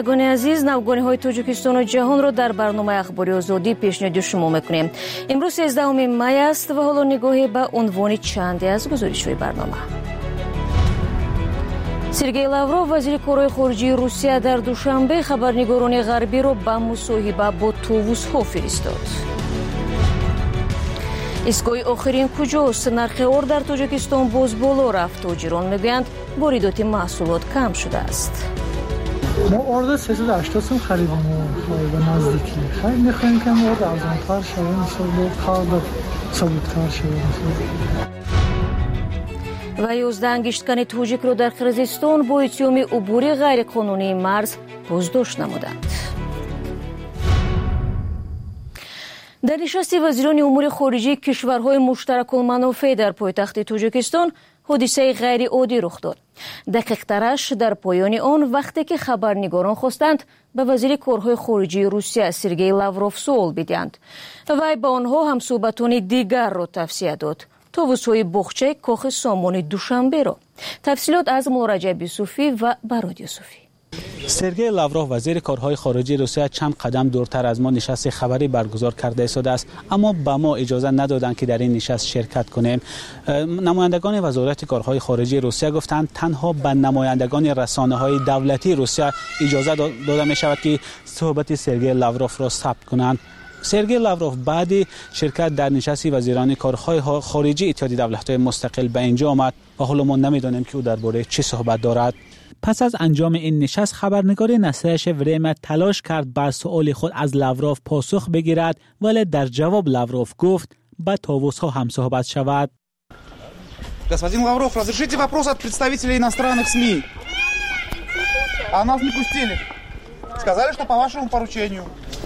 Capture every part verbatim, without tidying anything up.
شنوندگان عزیز، نوگانی‌های تاجیکستان و جهان را در برنامه اخباری آزادی پیشنهاد شما می‌کنیم. امروز سیزدهم می است و حالا نگاهی به عنوان چندی از گزارش‌های برنامه. سرگئی لاوروف وزیر کارهای خارجه روسیه در دوشنبه خبرنگاران غربی را به مصاحبه با تووس‌ها فرستاد. ایستگاه آخرین کجاست؟ نرخ آرد در تاجیکستان باز بالا رفت. تاجران میگویند واردات محصولات کم شده است. ما آرد سیصد و هشتاد سوم خریدیم و نزدیکی خیلی میخوایم که آرد ارزان‌تر شده، مثلا کار ثابت‌تر شده. و یازده انگشتکن تاجیک را در قرقیزستان با اتهام عبور غیرقانونی مرز بازداشت نمودند. در نشست وزیران امور خارجه کشورهای مشترک المنافع در پایتخت تاجیکستان حادثه غیر عادی رخ داد. دقیق ترش در پایان آن وقتی که خبرنگاران خواستند به وزیر کارهای خارجه روسیه سرگئی لاوروف سوال بدهند. وی به آنها هم صحبتان دیگر را توصیه داد. توسعه بخچه کاخ سامان دوشنبه را. تفصیلات از مولارجب یوسفی و براد یوسفی. سرگئی لاوروف وزیر کارهای خارجه روسیه چند قدم دورتر از ما نشست خبری برگزار کرده ایستاده است، اما به ما اجازه ندادند که در این نشست شرکت کنیم. نمایندگان وزارت کارهای خارجه روسیه گفتند تنها به نمایندگان رسانه‌های دولتی روسیه اجازه داده می شود که صحبت سرگئی لاوروف را ثبت کنند. سرگئی لاوروف بعد شرکت در نشست وزیران کارهای خارجه اتحادیه دولت‌های مستقل به اینجا آمد و حالا ما نمی‌دانیم که او درباره چه صحبت دارد. پس از انجام این نشست خبرنگار نسایش وریم تلاش کرد بر سؤال خود از لاوروف پاسخ بگیرد، ولی در جواب لاوروف گفت با تووس‌ها هم صحبت شود. Господин Лавров, разрешите вопрос от представителей иностранных СМИ. А нас не пустили. Сказали, что по вашему поручению.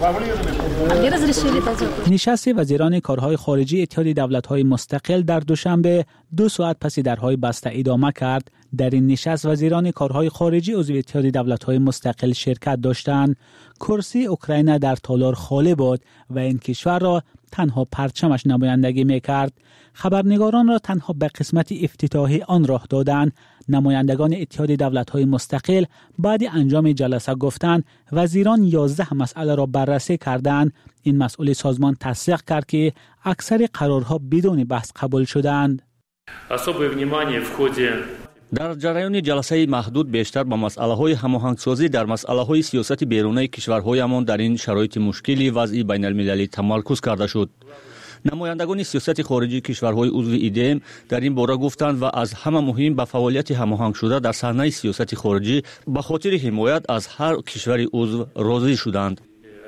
نشست وزیران کارهای خارجی اتحادیه دولت‌های مستقل در دوشنبه دو ساعت پس درهای بسته ادامه کرد. در این نشست وزیران کارهای خارجی عضو اتحادیه دولت‌های مستقل شرکت داشتند. کرسی اوکراین در تالار خالی بود و این کشور را تنها پرچمش نمایندگی می‌کرد. خبرنگاران را تنها به قسمت افتتاحی آن راه دادند. نمایندگان اتحادیه دولت‌های مستقل بعد انجام جلسه گفتند وزیران یازده مسئله را بررسی کردند. این مسئول سازمان تصدیق کرد که اکثر قرارها بدون بحث قبول شدند. در جریان جلسه محدود بیشتر با مسئله‌های هماهنگسازی در مسئله‌های سیاست بیرونی کشورهایمان در این شرایط مشکلی وضعی بین المللی تمرکز کرده شد. نمایندگان سیاست خارجی کشورهای عضو ایدم در این باره گفتند و از همه مهم به فعالیت هماهنگ شده در صحنه سیاست خارجی به خاطر حمایت از هر کشور عضو راضی شدند.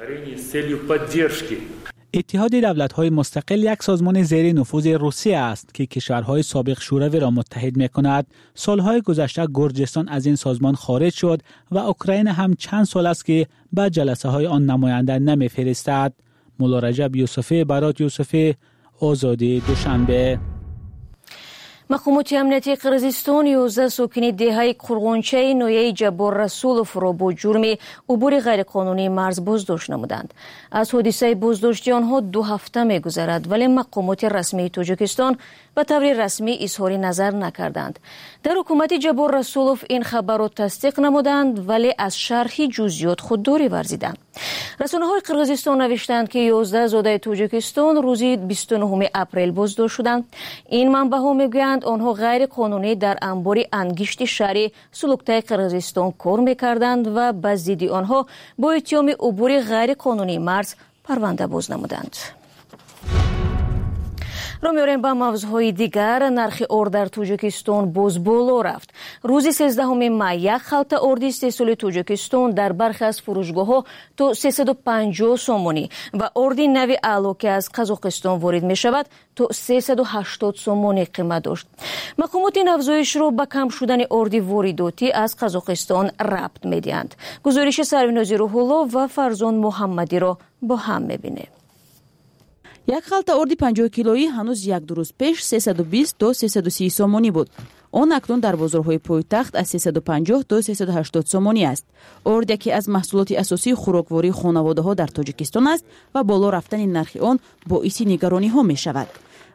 اتحادیه دولت‌های مستقل یک سازمان زیر نفوذ روسیه است که کشورهای سابق شوروی را متحد می‌کند. سالهای گذشته گرجستان از این سازمان خارج شد و اوکراین هم چند سال است که به جلسه‌های آن نماینده نمی‌فرستد. مولارجب یوسفی، براد یوسفی، آزادی دوشنبه. مقامات امنیتی قرقیزستان یازده ساکن دهه قرغونچه نویه جبار رسولوف را با جرم عبور غیرقانونی مرز بازداشت نمودند. از حادثه بازداشتی آنها دو هفته می‌گذرد، ولی مقامات رسمی تاجیکستان به طور رسمی اظهار نظر نکردند. در حکومت جبار رسولوف این خبر را تصدیق نمودند، ولی از شرح جزئیات خودداری ورزیدند. رسانه‌های قرقیزستان نوشتند که یازده زاده تاجیکستان روزی بیست و نهم اپریل بازداشت شدند. این منبع‌ها میگویند آنها غیر قانونی در انبار انگشت شهری سلوکتای قرقیزستان کار میکردند و به ضد آنها با اتهام عبور غیر قانونی مرز پرونده باز نمودند. را می‌آوریم به موضوعهای دیگر. نرخ آرد در تاجیکستان باز بالا رفت. روز سیزدهم می یک خلط آرد استحصال تاجیکستان در برخی از فروشگاه‌ها تا سیصد و پنجاه سومانی و آرد نوی اعلا که از قزاقستان وارد می‌شود تا سیصد و هشتاد سومانی قیمت داشت. مقامات این افزایش را به کم شدن آرد وارداتی از قزاقستان ربط می‌دهند. گزارش سرونازی روح‌الله و فرزان محمدی را با هم می‌بینیم. یک خلط آرد پنجاه کیلویی هنوز یک دو روز پیش سیصد و بیست تا سیصد و سی سومانی بود. آن اکنون در بازارهای پایتخت از سیصد و پنجاه تا سیصد و هشتاد سومانی است. آرد یکی از محصولات اساسی خوراکواری خانواده‌ها در تاجیکستان است و بالا رفتن نرخ آن باعث نگرانی ها می شود.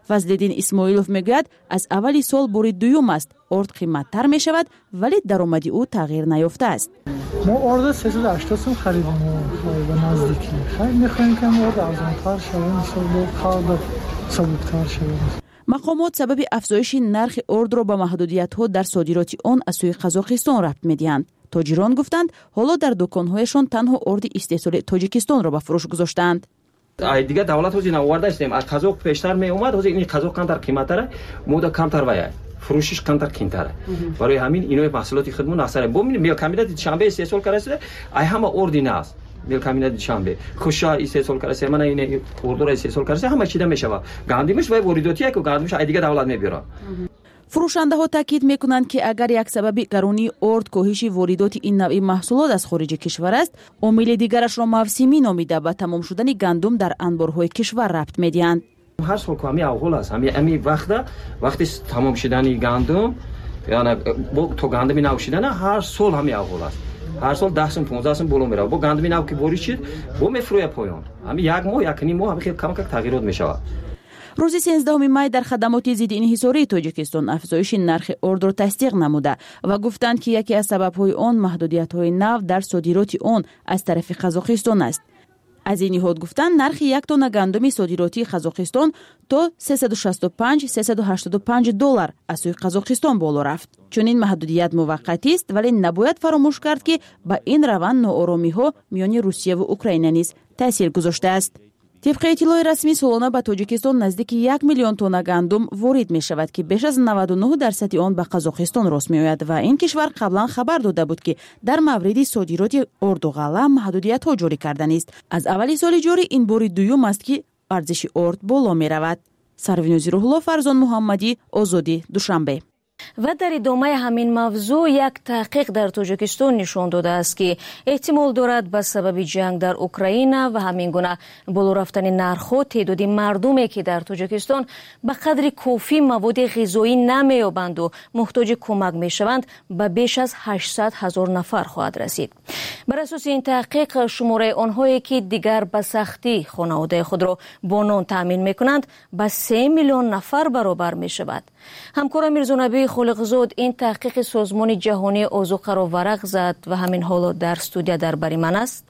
Фазлиддин Исмоилов мегӯяд, аз аввали сол бори дуюм аст орд қиматтар мешавад, вале даромади ӯ тағйир наёфтааст. мо орда сесад و هشتاد сум харидем ба наздики. Хай мехоҳем ки орда арзонтар шавад, иншоалло қард сабуктар шавад. мақомот сабаби афзоиши нархи ордро ба маҳдудиятҳо дар содироти он аз сӯи Қазоқистон рабт медиҳанд. тоҷирон гуфтанд, ҳоло дар дуконҳояшон танҳо орди истеҳсоли Тоҷикистонро ба фурӯш гузоштаанд. ай дига давлат ҳозир наварда истем, аз қазоқ пештар меомад, ҳозир ин қазоқ камтар қиматтара, мода камтар вая. фурӯшиш камтар қимтара. барои ҳамин инои маҳсулоти худмон аксара бо мелкаминоти душанбе истеҳсол кардаста, ай ҳама орди наст. мелкаминоти душанбе. хуша истеҳсол кардаста, мана ин ордора истеҳсол кардаста, ҳама чида мешава. гандимиш ва воридотие ки гандимиш ай дига давлат мебира. фурӯшандаҳо таъкид мекунанд, ки агар як сабаби гаронии орд коҳиши воридоти ин навъи маҳсулот аз хориҷи кишвар аст, омили дигарашро мавсимӣ номида ба тамом шудани гандум дар анборҳои кишвар рабт медиҳанд. ҳар сол ҳами авғол аст, ҳами ҳами вақта вақти тамом шудани гандум, яъне бо то гандуми нав шудана ҳар сол ҳами авғол аст. ҳар сол даҳ сум понздаҳ сум боло меравад. бо гандуми нав ки ворид шуд, бо мефурӯяд поён. ҳами як моҳ, якним моҳ ҳами хел камак тағйирот мешавад. рӯзи сенздаҳуми май дар хадамоти зидди инҳисории Тоҷикистон афзоиши нархи ордро тасдиқ намуда ва гуфтанд, ки яке аз сабабҳои он маҳдудиятҳои нав дар содироти он аз тарафи Қазоқистон аст. аз ин ниҳод гуфтанд, нархи як тонна гандуми содиротии Қазоқистон то сесаду шасту панҷ - сесаду ҳаштоду панҷ доллар аз сӯи Қазоқистон боло рафт. чунин маҳдудият муваққатист, вале набояд фаромӯш кард, ки ба ин раванд нооромиҳо миёни Русияву Украина низ таъсир гузоштааст. тибқи иттилои расмӣ солона ба Тоҷикистон наздики як миллион тонна гандум ворид мешавад, ки беш аз наваду нӯҳ дарсади он ба Қазоқистон рост меояд ва ин кишвар қаблан хабар дода буд, ки дар мавриди содироти орду ғалла маҳдудиятҳо ҷорӣ карданист. аз аввали соли ҷорӣ ин бори дуюм аст, ки арзиши орд боло меравад. Сарвинӯзи Рӯҳулло, Фарзон Муҳаммадӣ, Озодӣ, Душанбе. ва дар идомаи ҳамин мавзӯъ як таҳқиқ дар Тоҷикистон нишон додааст, ки эҳтимол дорад ба сабаби ҷанг дар Украина ва ҳамин гуна боло рафтани нархҳо теъдоди мардуме, ки дар Тоҷикистон ба қадри кофӣ маводи ғизоӣ намеёбанду муҳтоҷи кӯмак мешаванд, ба беш аз ҳаштсад ҳазор нафар хоҳад расид. бар асоси ин таҳқиқ шумораи онҳое, ки дигар ба сахтӣ хонаводаи худро бо нон таъмин мекунанд, ба се миллион нафар баробар мешавад. ҳамкорам Мирзонабии Холиқзод ин таҳқиқи Созмони ҷаҳонии озуқаро варақ зад ва ҳамин ҳоло дар студия дар бари ман аст.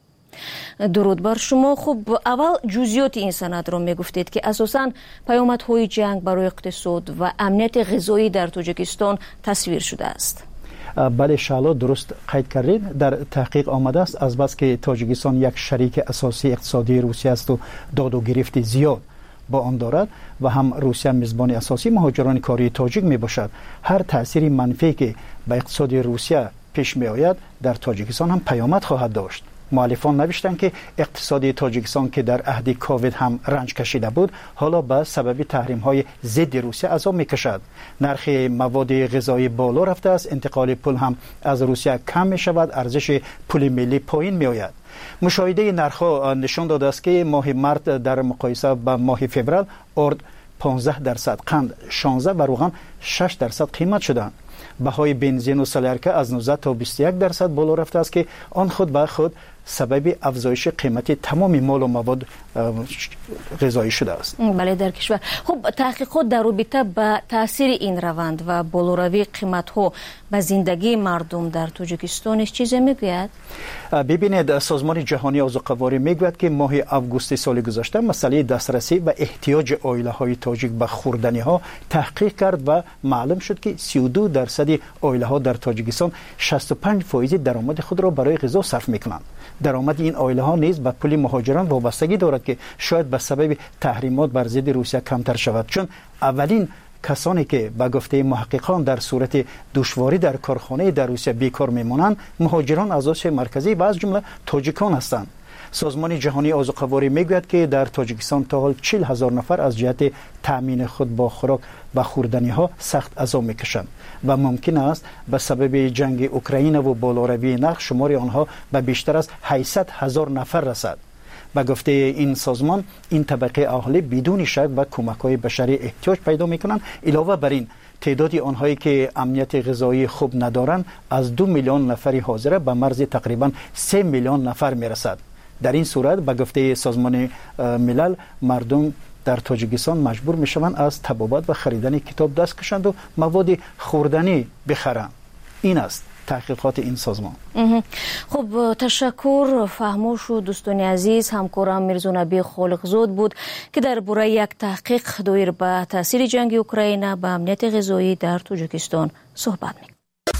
дуруд бар шумо. хуб, аввал ҷузъиёти ин санадро мегуфтед, ки асосан паёмадҳои ҷанг барои иқтисод ва амнияти ғизоӣ дар Тоҷикистон тасвир шудааст. бале шаъло дуруст қайд кардед. дар таҳқиқ омадааст, азбаски Тоҷикистон як шарики асосии иқтисодии Русия асту доду гирифти зиёд با آن دارد و هم روسیه میزبان اساسی مهاجران کاری تاجیک می باشد. هر تأثیر منفی که به اقتصاد روسیه پیش می آید در تاجیکستان هم پیامد خواهد داشت. مؤلفان نوشتند که اقتصاد تاجیکستان که در عهد کووید هم رنج کشیده بود، حالا به سبب تحریم های ضد روسیه عذاب می کشد. نرخ مواد غذایی بالا رفته است، انتقال پول هم از روسیه کم می شود، ارزش پول ملی پایین می آید. مشاهده نرخ‌ها نشان داده است که ماه مارت در مقایسه با ماه فوریه ارد پانزده درصد، قند شانزده و روغن شش درصد قیمت شدند. بهای بنزین و سلیارکه از نوزده تا بیست و یک درصد بالا رفته است که آن خود به خود سبب افزایش قیمت تمام مال و مواد غذایی شده است. بله در کشور. خب تحقیقات در رابطه با تاثیر این روند و بالاروی قیمت‌ها به زندگی مردم در تاجیکستان چیزی میگوید؟ ببینید، سازمان جهانی آذوقه‌واری میگوید که ماه آگوست سال گذشته مسئله دسترسی و احتیاج عائله‌های تاجیک به خوردنی‌ها تحقیق کرد و معلوم شد که سی و دو درصد عائله‌ها در تاجیکستان شصت و پنج درصد درآمد خود را برای غذا صرف می‌کنند. درآمد این عائله‌ها نیز به پول مهاجران وابستگی دارد که شاید به سبب تحریمات بر ضد روسیه کمتر شود، چون اولین کسانی که به گفته محققان در صورت دشواری در کارخانه در روسیه بیکار میمانند مهاجران از آسیا مرکزی و از جمله تاجیکان هستند. سازمان جهانی آذوقه‌واری میگوید که در تاجیکستان تا حال چهل هزار نفر از جهت تامین خود با خوراک و خوردنی ها سخت عذاب میکشند و ممکن است به سبب جنگ اوکراین و بالاروی نرخ شمار آنها به بیشتر از هشتصد هزار نفر رسد. به گفته این سازمان این طبقه اهالی بدون شک به کمک‌های بشری احتیاج پیدا میکنند. علاوه بر این تعداد آنهایی که امنیت غذایی خوب ندارند از دو میلیون نفری حاضر به مرز تقریبا سه میلیون نفر میرسد. در این صورت به گفته سازمان ملل مردم در تاجیکستان مجبور میشوند از تبابت و خریدن کتاب دست کشند و مواد خوردنی بخرند. این است تحقیقات این سازمان. خب تشکر فهموش و دوستان عزیز. همکارم میرزا نبی خالقزاد بود که درباره یک تحقیق دایر به تاثیر جنگ اوکراین به امنیت غذایی در تاجیکستان صحبت می‌کرد.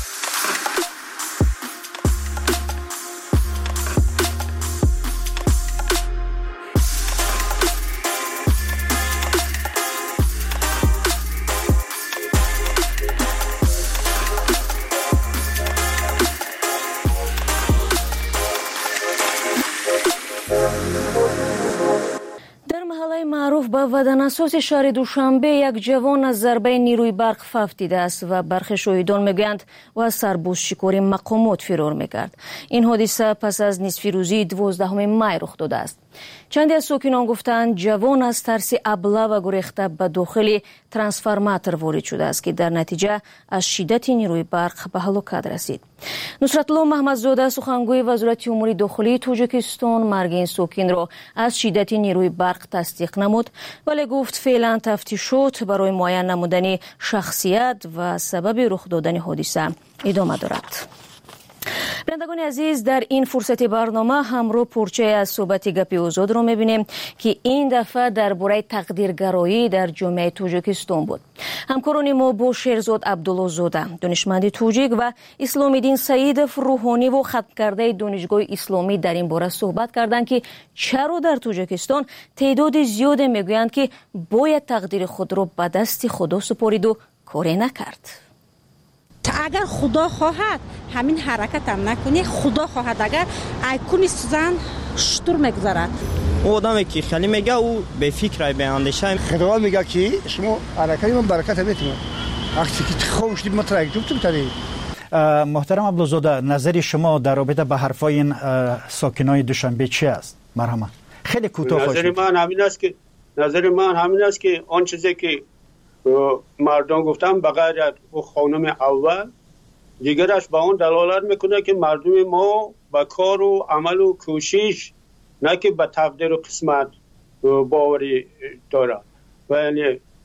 معروف به ودانساز شهر دوشنبه یک جوان از ضربه نیروی برق فوت است و برخی شاهدان میگویند و از سربازشکاری مقامات فرار میکرد. این حادثه پس از نصف روزی دوازدهم می رخ داده است. چندی از ساکنان گفتند جوان از ترس ابله و گریخته به داخل ترانسفورماتور وارد شده است که در نتیجه از شدت نیروی برق به هلاکت رسید. نصرت الله محمدزاده سخنگوی وزارت امور داخلی تاجیکستان مرگ این ساکن را از شدت نیروی برق تصدیق نمود، ولی گفت فعلا تفتیشات برای معاین نمودن شخصیت و سبب رخ دادن حادثه ادامه دارد. بینندگان عزیز، در این فرصت برنامه همراه پرچه از صحبت گپی آزاد را میبینیم که این دفعه درباره تقدیرگرایی در جامعه تاجیکستان بود. همکاران ما با شیرزاد عبدالله زاده دانشمند تاجیک و اسلام الدین سعیدов روحانی و ختم کرده دانشگاه اسلامی در این باره صحبت کردند که چرا در تاجیکستان تعداد زیاد میگویند که باید تقدیر خود را به دست خدا سپارید و کاری نکرد. اگر خدا خواهد همین حرکت هم نکنی، خدا خواهد اگر ایکون سوزن شطور میگذارد. او آدمی که خیلی میگه او به فکر به اندیشه خدا میگه که شما حرکت من برکت میتونه وقتی که خوش دید مترک تو تری. محترم عبدالزاده، نظر شما در رابطه به حرفای این ساکنای دوشنبه چی است؟ مرحمت خیلی کوتاه. نظر من همین است که نظر من همین است که آن چیزی که مردم گفتم بغیر از خانم اول دیگرش به اون دلالت میکنه که مردم ما با کار و عمل و کوشش نه که به تقدیر و قسمت باوری داره و یعنی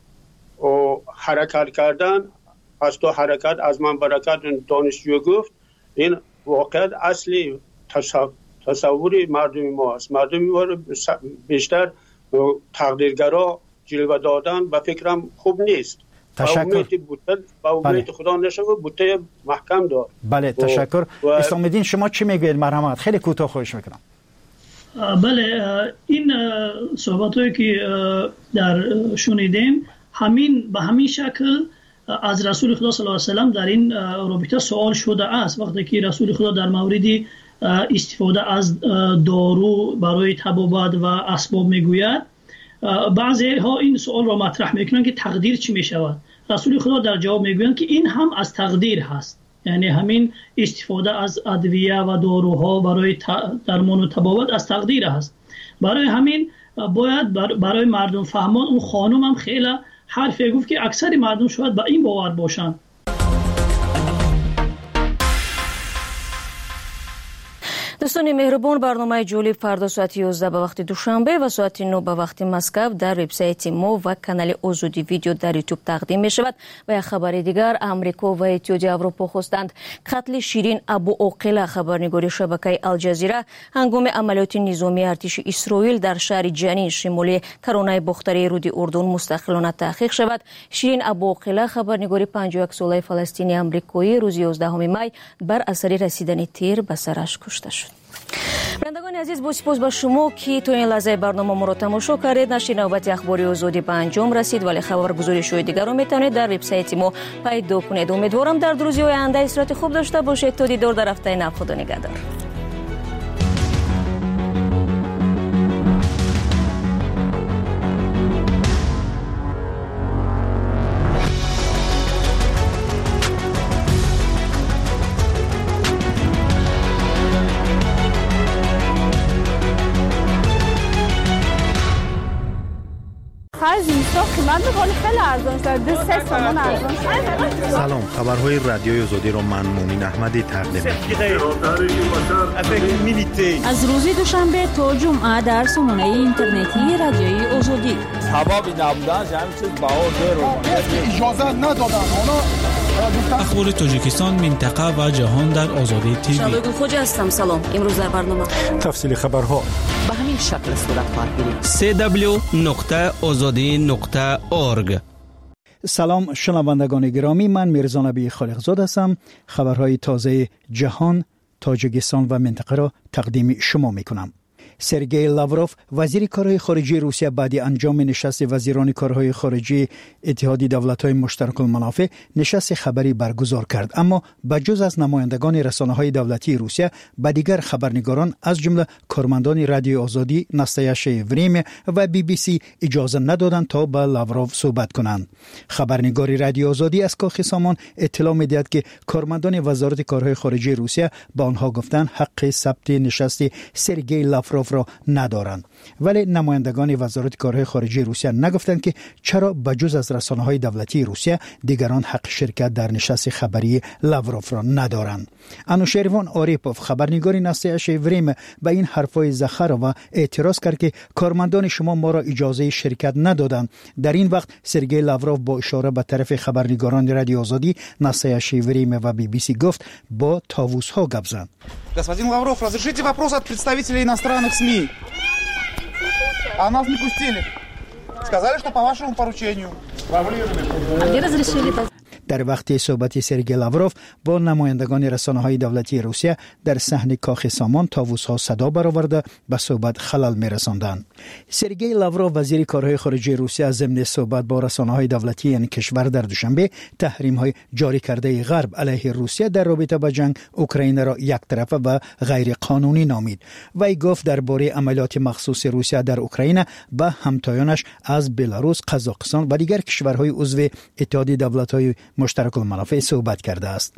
حرکت کردن از تو حرکت از من برکت دانشجو گفت این واقعا اصلی تصوری مردم ما است. مردم ما بیشتر تقدیرگرا جلوه دادن به فکرم خوب نیست. تشکر. با امید خدا نشوه بوته محکم دار. بله تشکر. و... اسلام الدین شما چی میگوید؟ مرحمت خیلی کوتاه خواهش میکنم. بله این صحبتایی که در شنیدیم همین به همین شکل از رسول خدا صلی الله علیه و سلم در این رابطه سوال شده است. وقتی که رسول خدا در موردی استفاده از دارو برای طبابت و اسباب میگوید، بعضی ها این سوال را مطرح میکنن که تقدیر چی میشود؟ رسول خدا در جواب میگویند که این هم از تقدیر هست، یعنی همین استفاده از ادویه و داروها برای درمان و طبابت از تقدیر هست. برای همین باید برای مردم فهمان اون خانم هم خیلی حرفی گفت که اکثر مردم شاید با این باور باشند. دوستان مهربان، برنامه جالب فردا ساعت یازده به وقت دوشنبه و ساعت نه به وقت مسکو در وبسایت ما و کانال آزادی ویدیو در یوتیوب تقدیم می شود. و یک خبر دیگر، امریکا و اتحادیه اروپا خواستند قتل شیرین ابو عاقله خبرنگار شبکه الجزیره هنگام عملیات نظامی ارتش اسرائیل در شهر جنین شمالی کرانه باختری رود اردن مستقلانه تحقیق شود. شیرین ابو عاقله خبرنگار پنجاه و یک ساله فلسطینی آمریکایی روز یازدهم می بر اثر رسیدن تیر به سرش کشته شد. بینندگان عزیز، با سپاس به شما که تو این لحظه برنامه ما را تماشا کردید. نشر نوبت اخباری آزادی به انجام رسید، ولی خبرگزاری شوی دیگر را میتونید در وبسایت ما پیدا کنید. امیدوارم در دو روز آینده استراحت خوب داشته باشید. تا دیدار در هفته نو. خدا نگهدار. آخر زمستان قیمت میکنه خیلی ارزان شده، سه تومن ارزان شده. سلام، خبرهای رادیوی آزادی رو من مونین احمدی تقدیم می‌کنم. از روز دوشنبه تا جمعه در سامانه اینترنتی رادیوی آزادی. حبابی نبودن همین چیز باور رو اجازه ندادن. اخبار تاجیکستان، منطقه و جهان در آزادی تیوی. شادو خوج هستم. سلام. امروز در برنامه تفصیل خبرها به همین شکل صورت خواهد گرفت. سی دبلیو نقطه آزادی نقطه اورگ. سلام شنوندگان گرامی، من میرزا نبی خالقزاد هستم. خبرهای تازه جهان، تاجیکستان و منطقه را تقدیم شما میکنم. سرگئی لاوروف وزیر کارهای خارجی روسیه بعد انجام نشست وزیران کارهای خارجی اتحادیه دولت‌های مشترک المنافع نشست خبری برگزار کرد، اما بجز از نمایندگان رسانه‌های دولتی روسیه به دیگر خبرنگاران از جمله کارمندان رادیو آزادی ناستیا شیوریم و بی بی سی اجازه ندادند تا با لاوروف صحبت کنند. خبرنگار رادیو آزادی از کاخ سامان اطلاع می‌دهد که کارمندان وزارت کارهای خارجی روسیه به آنها گفتند حق ثبت نشست سرگئی لاوروف را ندارند، ولی نمایندگان وزارت کارهای خارجی روسیه نگفتند که چرا بجز از رسانه‌های دولتی روسیه دیگران حق شرکت در نشست خبری لاوروف را ندارند. انوشیروان آریپوف خبرنگار ناستیا شیوریم به این حرفای زخروا اعتراض کرد که کارمندان شما ما را اجازه شرکت ندادند. در این وقت سرگئی لاوروف با اشاره به طرف خبرنگاران رادیو آزادی ناستیا شیوریم و بی بی سی گفت با طاووس‌ها گپ زد. Господин Лавров, разрешите вопрос от представителей иностранных СМИ. А нас не пустили. Сказали, что по вашему поручению. Они разрешили. در وقت صحبت سرگئی لاوروف با نمایندگان رسانه‌های دولتی روسیه در صحن کاخ سامان طاووس‌ها صدا برآورده به صحبت خلل می‌رساندند. سرگئی لاوروف وزیر کارهای خارجی روسیه ضمن صحبت با رسانه‌های دولتی این کشور در دوشنبه تحریم‌های جاری کرده غرب علیه روسیه در رابطه با جنگ اوکراین را یک طرفه و غیر قانونی نامید. وی گفت درباره عملیات مخصوص روسیه در اوکراین با همتایانش از بلاروس، قزاقستان و دیگر کشورهای عضو اتحادیه دولت‌های مشترک المنافع صحبت کرده است.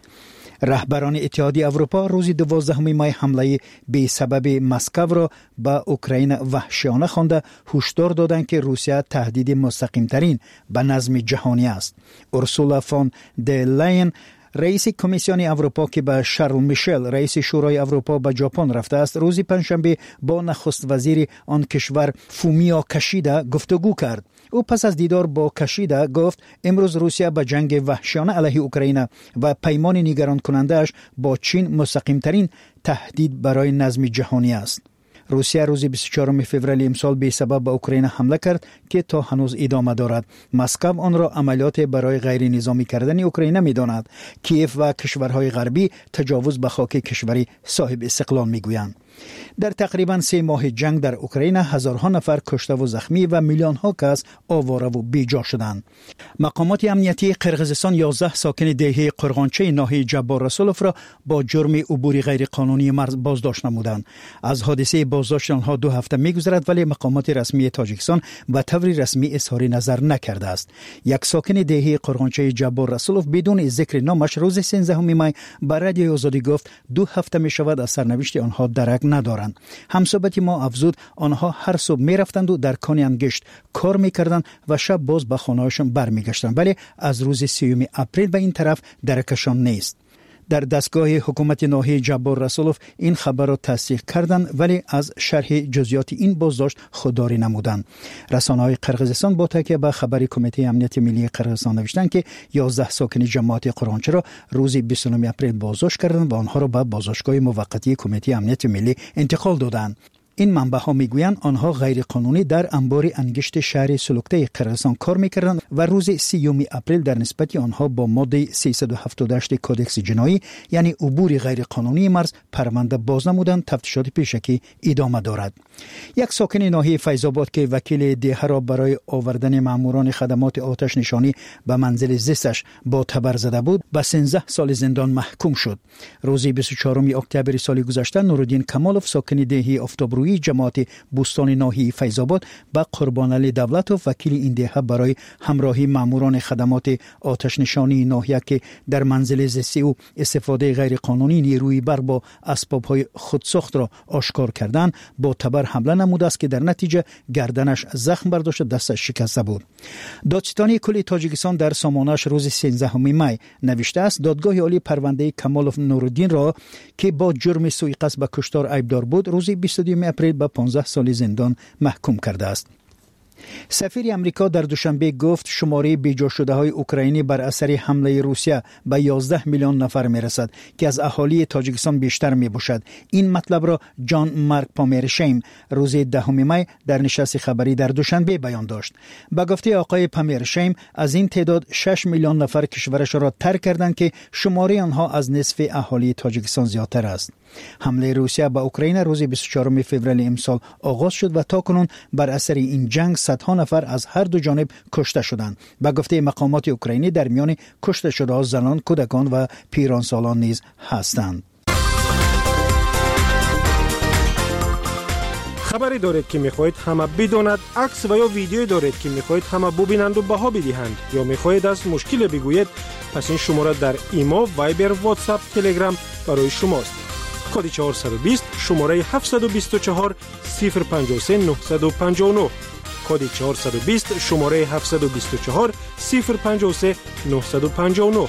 رهبران اتحادیه اروپا روز دوازدهم می حمله بی سبب مسکو را به اوکراین وحشیانه خوانده هشدار دادند که روسیه تهدید مستقیم ترین به نظم جهانی است. اورسولا فون در لاین رئیس کمیسیون اروپا که به شارل میشل رئیس شورای اروپا به ژاپن رفته است، روز پنجشنبه با نخست وزیر آن کشور فومیو کشیدا گفتگو کرد. او پس از دیدار با کشیدا گفت امروز روسیه به جنگ وحشیانه علیه اوکراین و پیمان نگران کننده‌اش با چین مستقیم ترین تهدید برای نظم جهانی است. روسیه روز بیست و چهارم فوریه امسال به سبب به اوکراین حمله کرد که تا هنوز ادامه دارد. مسکو آن را عملیات برای غیر نظامی کردن اوکراین می‌داند. کیف و کشورهای غربی تجاوز به خاک کشوری صاحب استقلال می‌گویند. در تقریبا سه ماه جنگ در اوکراین هزارها نفر کشته و زخمی و میلیون ها کس آواره و بیجا شدند. مقامات امنیتی قرقیزستان یازده ساکن دهه قرغانچه ناحیه جبار رسولوف را با جرم عبور غیر قانونی مرز بازداشت نمودند. از حادثه بازداشت آنها دو هفته می‌گذرد، ولی مقامات رسمی تاجیکستان به طور رسمی اظهار نظر نکرده است. یک ساکن دهه قرغانچه جبار رسولوف بدون ذکر نامش روز سیزدهم می به رادیو آزادی گفت دو هفته می‌شود از سرنوشت آنها درک ندارند. همصحبت ما افزود آنها هر صبح می رفتند و در کان انگشت کار میکردند و شب باز به خانه‌هاشان برمیگشتند، ولی از روز سیوم اپریل به این طرف درکشان نیست. در دستگاه حکومت ناحیه جبار رسولوف این خبر را تصدیق کردند، ولی از شرح جزئیات این بازداشت خودداری نمودند. رسانه‌های قرقیزستان با تکیه به خبر کمیته امنیت ملی قرقیزستان نوشتند که یازده ساکن جماعت قرغانچه را روز بیست و نه اپریل بازداشت کردند و آنها را به بازداشتگاه موقتی کمیته امنیت ملی انتقال دادند. این منبع‌ها میگویند آنها غیر قانونی در انبار انگشت شهر سلوکته قرقیزستان کار میکردند و روز سیوم اپریل در نسبت آنها با ماده سیصد و هفتاد و هشت کودکس جنایی یعنی عبور غیر قانونی مرز پرونده باز نمودند. تفتیشات پیشکی ادامه دارد. یک ساکن ناحیه فیض‌آباد که وکیل دهه را برای آوردن ماموران خدمات آتش نشانی به منزل زیستش با تبر زده بود به سیزده سال زندان محکوم شد. روز بیست و چهارم اکتبر سال گذشته نورالدین کمالوف ساکن دهه آفتابرویی روحی جماعت بوستان ناحیه فیض‌آباد به قربانعلی دولت و وکیل این دهه برای همراهی ماموران خدمات آتش نشانی ناحیه که در منزل زیستی او استفاده غیر قانونی نیروی برق با اسباب‌های خودساخت را آشکار کردند با تبر حمله نموده است که در نتیجه گردنش زخم برداشت، دستش شکسته بود. دادستانی کل تاجیکستان در سامانه‌اش روز سیزدهم می نوشته است دادگاه عالی پرونده کمالوف نورالدین را که با جرم سوءقصد به کشتار ایبدار بود روز بیست و دو اپریل به پانزده سال زندان محکوم کرده است. سفیر امریکا در دوشنبه گفت شماره بیجا شده های اوکراینی بر اثر حمله روسیه به یازده میلیون نفر می رسد که از اهالی تاجیکستان بیشتر می باشد. این مطلب را جان مارک پامیرشیم روز دهم می در نشست خبری در دوشنبه بیان داشت. به گفته آقای پامیرشیم از این تعداد شش میلیون نفر کشورش را ترک کردند که شماره آنها از نصف اهالی تاجیکستان زیادتر است. حمله روسیه به اوکراین روز بیست و چهارم فوریه امسال آغاز شد و تاکنون بر اثر این جنگ صدها نفر از هر دو جانب کشته شدند. به گفته مقامات اوکراینی در میان کشته شده ها زنان، کودکان و پیرانسالان نیز هستند. خبری دارید که میخواهید همه بداند، عکس و یا ویدیویی دارید که میخواهید همه ببینند و بها بدهند یا میخواهید از مشکل بگویید، پس این شماره در ایما، وایبر، واتساپ، تلگرام برای شماست. کد چهارصد و بیست شماره هفتصد و بیست و چهار صفر پنجاه و سه نهصد و پنجاه و نه. کد چهارصد و بیست شماره هفتصد و بیست و چهار صفر پنجاه و سه نهصد و پنجاه و نه.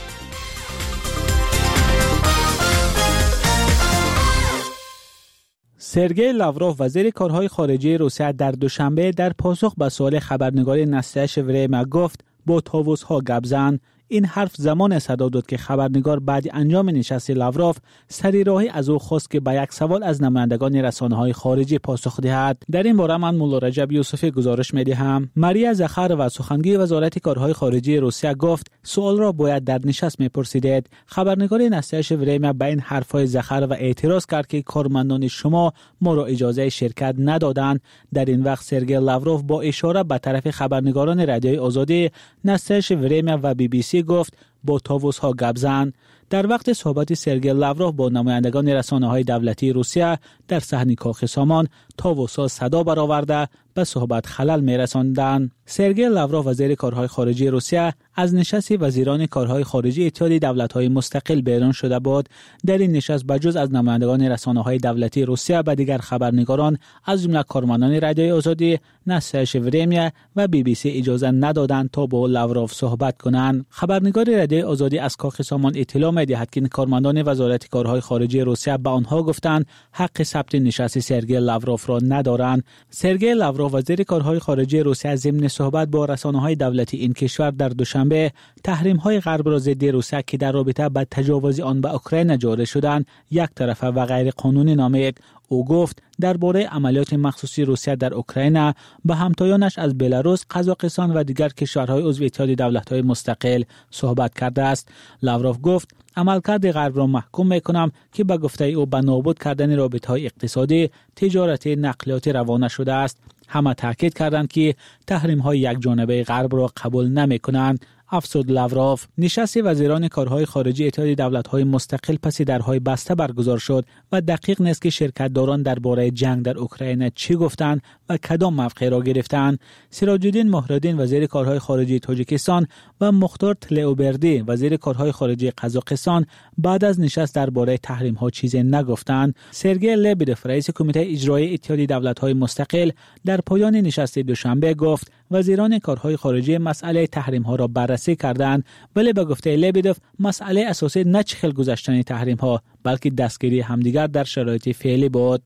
سرگئی لاوروف وزیر کارهای خارجه روسیه در دوشنبه در پاسخ به سوال خبرنگار نستعش ورما گفت با طاووس‌ها گپ زن. این حرف زمان صدا داد که خبرنگار بعد انجام نشست لاوروف سریراهی از او خواست که به یک سوال از نمایندگان رسانه‌های خارجی پاسخ دهد. در این باره من مولا رجب یوسفی گزارش می‌دهم. ماریا زخر و سخنگوی وزارت کارهای خارجه روسیه گفت سوال را باید در نشست می‌پرسیدید. خبرنگار نستعش ورما به این حرف‌های زخر و اعتراض کرد که کارمندان شما ما را اجازه شرکت ندادند. در این وقت سرگئی لاوروف با اشاره به طرف خبرنگاران رادیوی آزادی، نستعش ورما و بی بی سی گفت با طاووس‌ها گپ زن. در وقت صحبت سرگئی لاوروف با نمایندگان رسانه‌های دولتی روسیه در صحن کاخ سامان، طاووس‌ها صدا برآورده به صحبت خلل می‌رساندند. سرگئی لاوروف وزیر کارهای خارجه روسیه از نشست وزیران کارهای خارجه اتحاد دولت‌های مستقل بیرون شده بود. در این نشست بجز از نمایندگان رسانه‌های دولتی روسیه و دیگر خبرنگاران از جمله کارمندان رادیوی آزادی، نستعش ورما و بی بی سی اجازه ندادند تا با لاوروف صحبت کنند. خبرنگار رادیوی آزادی از کاخ سامان اطلاع می‌دهد که کارمندان وزارت کارهای خارجه روسیه به آنها گفتند حق ثبت نشست سرگئی لاوروف را ندارند. سرگئی لاوروف وزیر کارهای خارجه روسیه ضمن صحبت با رسانه‌های دولتی این کشور در دوشنبه تحریم‌های غرب را ضد روسیه که در رابطه با تجاوز آن به اوکراین جاری شدند یک طرفه و غیر قانونی نامید. او گفت درباره عملیات مخصوصی روسیه در اوکراین به همتایانش از بلاروس، قزاقستان و دیگر کشورهای عضو اتحاد دولت‌های مستقل صحبت کرده است. لاوروف گفت عملکرد غرب را محکوم می‌کنم که به گفته او به نابود کردن رابطه‌های اقتصادی، تجارتی، نقلیاتی روانه شده است. همه تاکید کردند که تحریم‌های یک جانبه غرب را قبول نمی‌کنند. افسود لاوروف. نشست وزیران کارهای خارجه اتحاد دولت‌های مستقل پس درهای بسته برگزار شد و دقیق نیست که شرکت‌داران درباره جنگ در اوکراین چی گفتند و کدام موقع را گرفتند. سراج‌الدین مهرالدین وزیر کارهای خارجه تاجیکستان و مختار تلئوبردی وزیر کارهای خارجه قزاقستان بعد از نشست درباره تحریم‌ها چیزی نگفتند. سرگئی لبدف رئیس کمیته اجرایی اتحاد دولت‌های مستقل در پایان نشست دوشنبه گفت وزیران کارهای خارجه مسئله تحریم‌ها را بررسی کردند، ولی به گفته لبدف مسئله اساسی نه چخل گذشتن تحریم‌ها بلکه دستگیری همدیگر در شرایط فعلی بود.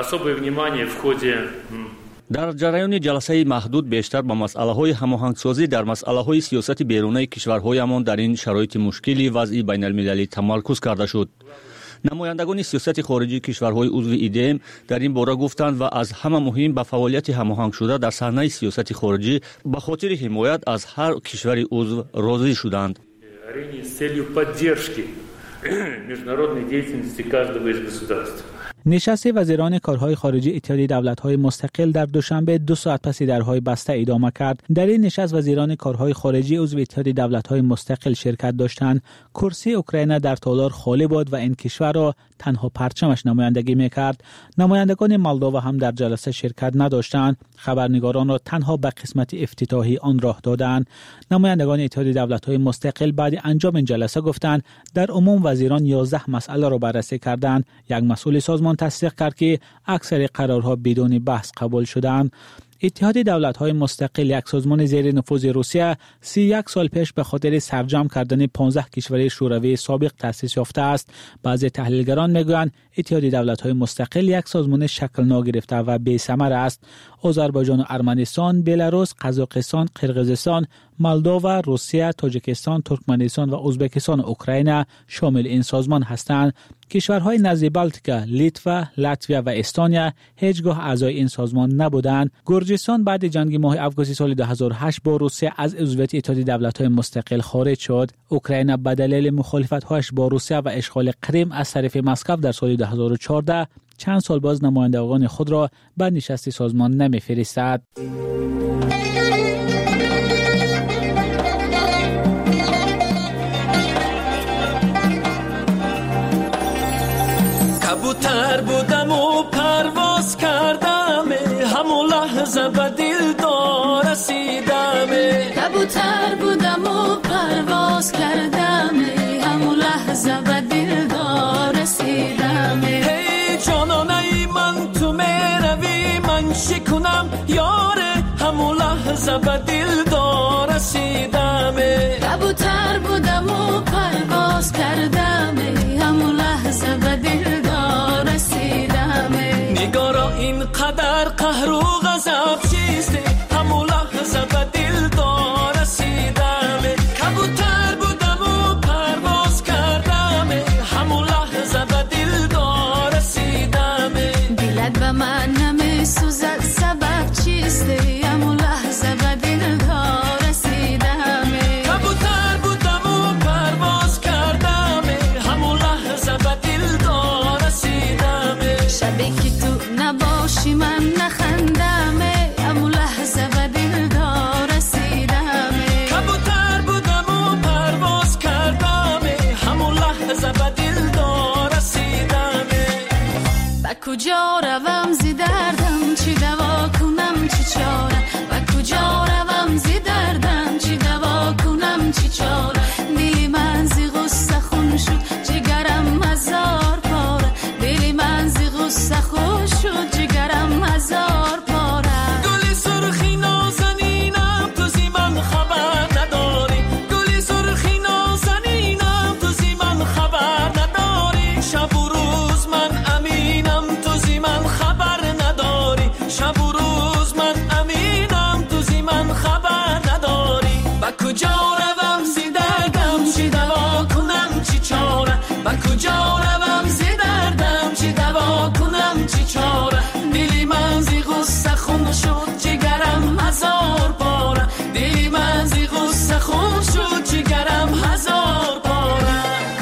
در جریان جلسه محدود بیشتر با مسئله‌های هماهنگسازی در مسئله‌های سیاست بیرونی کشورهایمان در این شرایط مشکلی وضعی بین المللی تمرکز کرده شد. نمایندگان سیاست خارجی کشورهای عضو ایدم در این باره گفتند و از همه مهم به فعالیت هماهنگ شده در صحنه سیاست خارجی به خاطر حمایت از هر کشور عضو راضی شدند. نشست وزیران کارهای خارجه اتحادیه دولت‌های مستقل در دوشنبه دو ساعت پس درهای بسته ادامه کرد. در این نشست وزیران کارهای خارجه عضو اتحادیه دولت‌های مستقل شرکت داشتند. کرسی اوکراین در تالار خالی بود و این کشور را تنها پرچمش نمایندگی می‌کرد. نمایندگان مولداوا هم در جلسه شرکت نداشتند. خبرنگاران را تنها به قسمت افتتاحی آن راه دادند. نمایندگان اتحادیه دولت‌های مستقل بعد انجام این جلسه گفتند در عموم وزیران یازده مسئله را بررسی کردند. یک مسئول سازمان تصدیق کرد که اکثر قرارها بدون بحث قبول شدند. اتحاد دولت‌های مستقل یک سازمان زیر نفوذ روسیه سی و یک سال پیش به خاطر سرجم کردن پانزده کشور شوروی سابق تأسیس یافته است. بعضی تحلیلگران میگویند اتحاد دولت‌های مستقل یک سازمان شکل ناگرفته و بی‌ثمر است. آذربایجان و ارمنستان، بلاروس، قزاقستان، قرقیزستان، مولداوا، روسیه، تاجیکستان، ترکمنستان و ازبکستان و اوکراین شامل این سازمان هستند. کشورهای نزد بلتیکا، لیتوا، لاتویا و استونیا هیچگاه اعضای این سازمان نبودند. گرجستان بعد جنگ ماه آگوست سال دو هزار و هشت با روسیه از عضویت اتحاد دولت‌های مستقل خارج شد. اوکراین به دلیل مخالفت‌هایش با روسیه و اشغال کریم از طرف مسکو در سال دو هزار و چهارده چند سال باز نمایندگان خود را به نشست سازمان نمی‌فرستاد. کبوتر بودم و پرواز کردم، همون لحظه به دلدار رسیدم. کبوتر بودم و پرواز کردم، همون لحظه به دلدار رسیدم. هی جانانه من تو میروی من شکنم یاره، همون لحظه به دلدار رسیدم. کبوتر بودم و پرواز کردم، همون لحظه به دلدار رسیدم. نگارا اینقدر قهر و غضب چیسته، همون لحظه به دلدار رسیدم. کبوتر بودم و پرواز کردم، همون لحظه به دلدار رسیدم. دلت به من نمیسوزد سبب چیسته، همون لحظه به دلدار رسیدم. کبوتر بودم و پرواز کردم، همون لحظه به دلدار رسیدم. شبی که تو نباشی من نخندم، همون لحظه به دلدار رسیدم. کبوتر بودم و پرواز کردم، همون لحظه به دلدار رسیدم. با کجا روم زی دردم، چی دوا کنم چی چاره. با کجا روم زی دردم، چی دوا کنم چی چاره. دلی من زی غصه خون شد، جگرم هزار پاره. دلی من زی غصه خون شد، جگرم هزار پاره. گلی سرخی نازنینم تو زی من خبر نداری. گلی سرخی نازنینم تو زی من خبر نداری. شب و روز من امینم تو زی من خبر نداری. شب و روز من امینم تو زی من خبر نداری. با کجا روم زی دردم، چی دوا کنم چی چاره. با کجا روم زی دردم، چی دوا کنم چی چاره. دلی من زی غصه خون شد، جگرم هزار پاره. دلی من زی غصه خون شد، جگرم هزار پاره.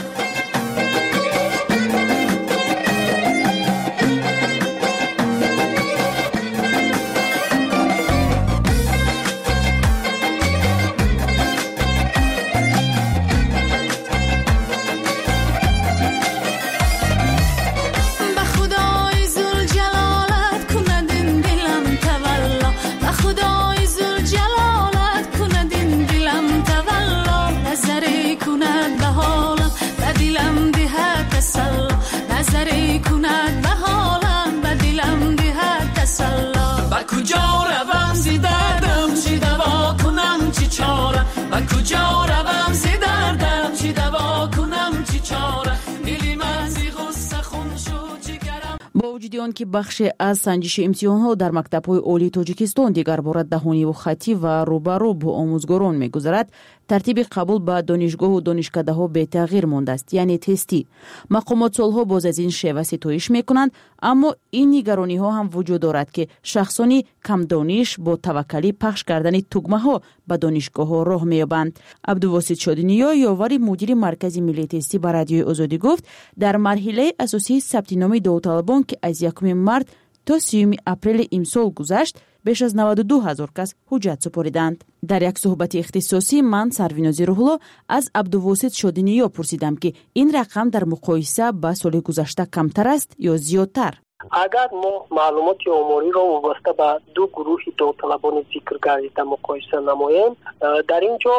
وجود آن که بخش از سنجش امتحان‌ها در مکتب‌های عالی تاجیکستان دیگر بار دهانی و خطی و روبرو با آموزگاران می‌گذرد، тартиби қабул ба донишгоҳу донишкадаҳо бетағйир мондааст, яъне тестӣ. мақомот солҳо боз аз ин шева ситоиш мекунанд, аммо ин нигарониҳо ҳам вуҷуд дорад ки шахсони камдониш бо таваккалӣ пахш кардани тугмаҳо ба донишгоҳҳо роҳ меёбанд. абдувосит шодиниё, ёвари мудири маркази миллии тестӣ ба радиои Озодӣ гуфт, дар марҳилаи асосии сабти номи довталабон ки аз якуми март то сеюми апрели имсол гузашт, беш аз наваду ду ҳазор кас ҳуҷҷат супориданд. дар як суҳбати ихтисосӣ ман Сарвинози Рӯҳулло аз Абдувосит Шодиниё пурсидам ки ин рақам дар муқоиса ба соли гузашта камтар аст ё зиёдтар. агар мо маълумоти омориро вобаста ба ду гурӯҳи довталабони зикр гардида муқоиса намоем, дар ин ҷо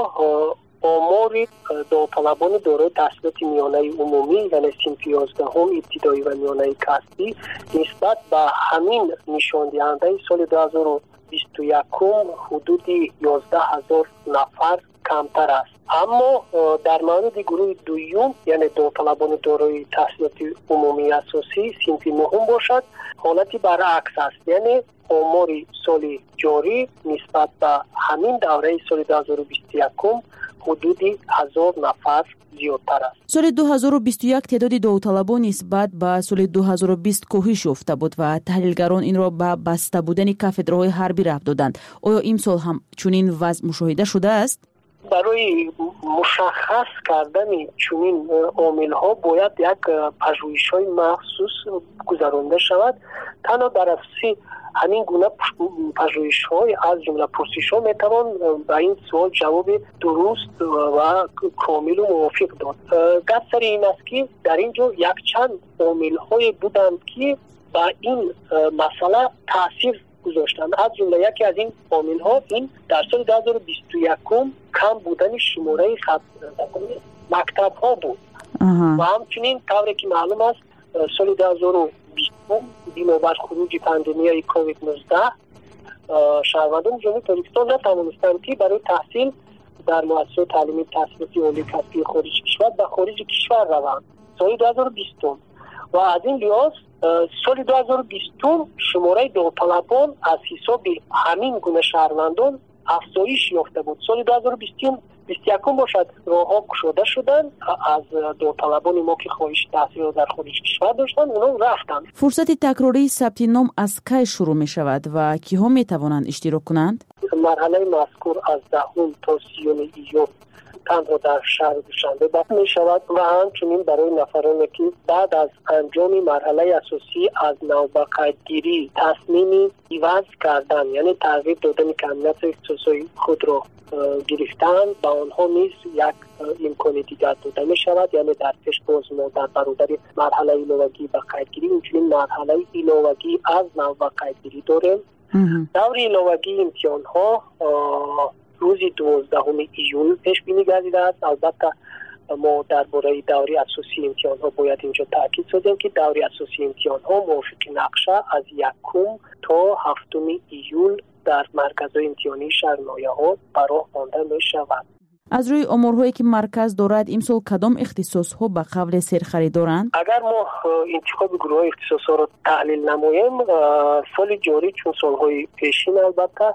омори довталабони дорои таҳсилоти миёнаи умумӣ, яъне синфи ёздаҳум ибтидоӣ ва миёнаи касбӣ нисбат ба ҳамин нишондиҳандаи соли ду ҳазору бисту якум ҳудуди ёздаҳ ҳазор нафар камтар аст. аммо дар мавриди гурӯҳи дуюм, яъне довталабони дорои таҳсилоти умумии асосӣ синфи нуҳум бошад, ҳолати баръакс аст, яъне омори соли ҷорӣ нисбат ба ҳамин давраи соли ду ҳазору бисту якум ҳудуди ҳазор нафар зиёдтар аст. соли ду ҳазору бисту як теъдоди довталабон нисбат ба соли ду ҳазору бист коҳиш ёфта буд ва таҳлилгарон инро ба баста будани кафедраҳои ҳарбӣ рабт доданд. оё имсол ҳам чунин вазъ мушоҳида шудааст? барои мушаххас кардани чунин омилҳо бояд як пажӯҳишҳои махсус гузаронида шавад. танҳо дар асоси ҳамин гуна пажӯҳишҳо аз ҷумла пурсишҳо метавон ба ин суол ҷавоби дуруст ва комилу мувофиқ дод. гап сари ин аст ки дар ин ҷо якчанд омилҳое буданд ки ба ин масъала таъсир гузоштанд. аз ҷумла яке аз ин омилҳо ин дар соли ду ҳазору бисту якум кам будани шумораи мактабҳо буд. ва ҳамчунин тавре ки маълум аст, соли ду ҳазору бистум бинобар хуруҷи пандемияи ковид нуздаҳ шаҳрвандони ҷумҳурии Тоҷикистон натавонистанд ки барои таҳсил дар муассисаҳои таълимии таҳсилоти олии касбии хориҷи кишвар ба хориҷи кишвар раванд. соли ду ҳазору бистум ва аз ин лиҳоз соли ду ҳазору бистум шумораи довталабон аз ҳисоби ҳамин гуна шаҳрвандон афзоиш ёфта буд. соли ду ҳазору бисту якум бошад, роҳҳо кушода шуданд, аз довталабони мо ки хоҳиши таҳсилро дар хориҷи кишвар доштанд, онҳо рафтанд. фурсати такрории сабти ном аз кай шурӯъ мешавад ва киҳо метавонанд иштирок кунанд? марҳалаи мазкур аз даҳум то сиюми июн танҳо дар шаҳри душанбе баҳ мешавад ва ҳамчунин барои нафароне ки баъд аз анҷоми марҳалаи асосӣ аз навбақайдгирӣ тасмими иваз кардан, яъне тағйир додани комбинатсияи ихтисосҳои худро гирифтан, ба онҳо низ як имкони дигар дода мешавад, яъне дар пеш боз мо дар баробари марҳалаи иловагии ба қайдгирӣ инчунин марҳалаи иловагии аз навбақайдгирӣ дорем. даври иловагии имтиҳонҳо рӯзи дувоздаҳуми июн пешбинӣ гардидааст. албатта мо дар бораи даври асосии имтиҳонҳо бояд инҷо таъкид созем ки даври асосии имтиҳонҳо мувофиқи нақша аз якум то ҳафтуми июл дар марказҳои имтиҳонии шаҳрнояҳо ба роҳ монда мешавад. аз рӯи оморҳое ки марказ дорад, имсол кадом ихтисосҳо ба қавле серхаридоранд? агар мо интихоби гурӯҳҳои ихтисосҳоро таҳлил намоем, соли ҷорӣ чун солҳои пешин албатта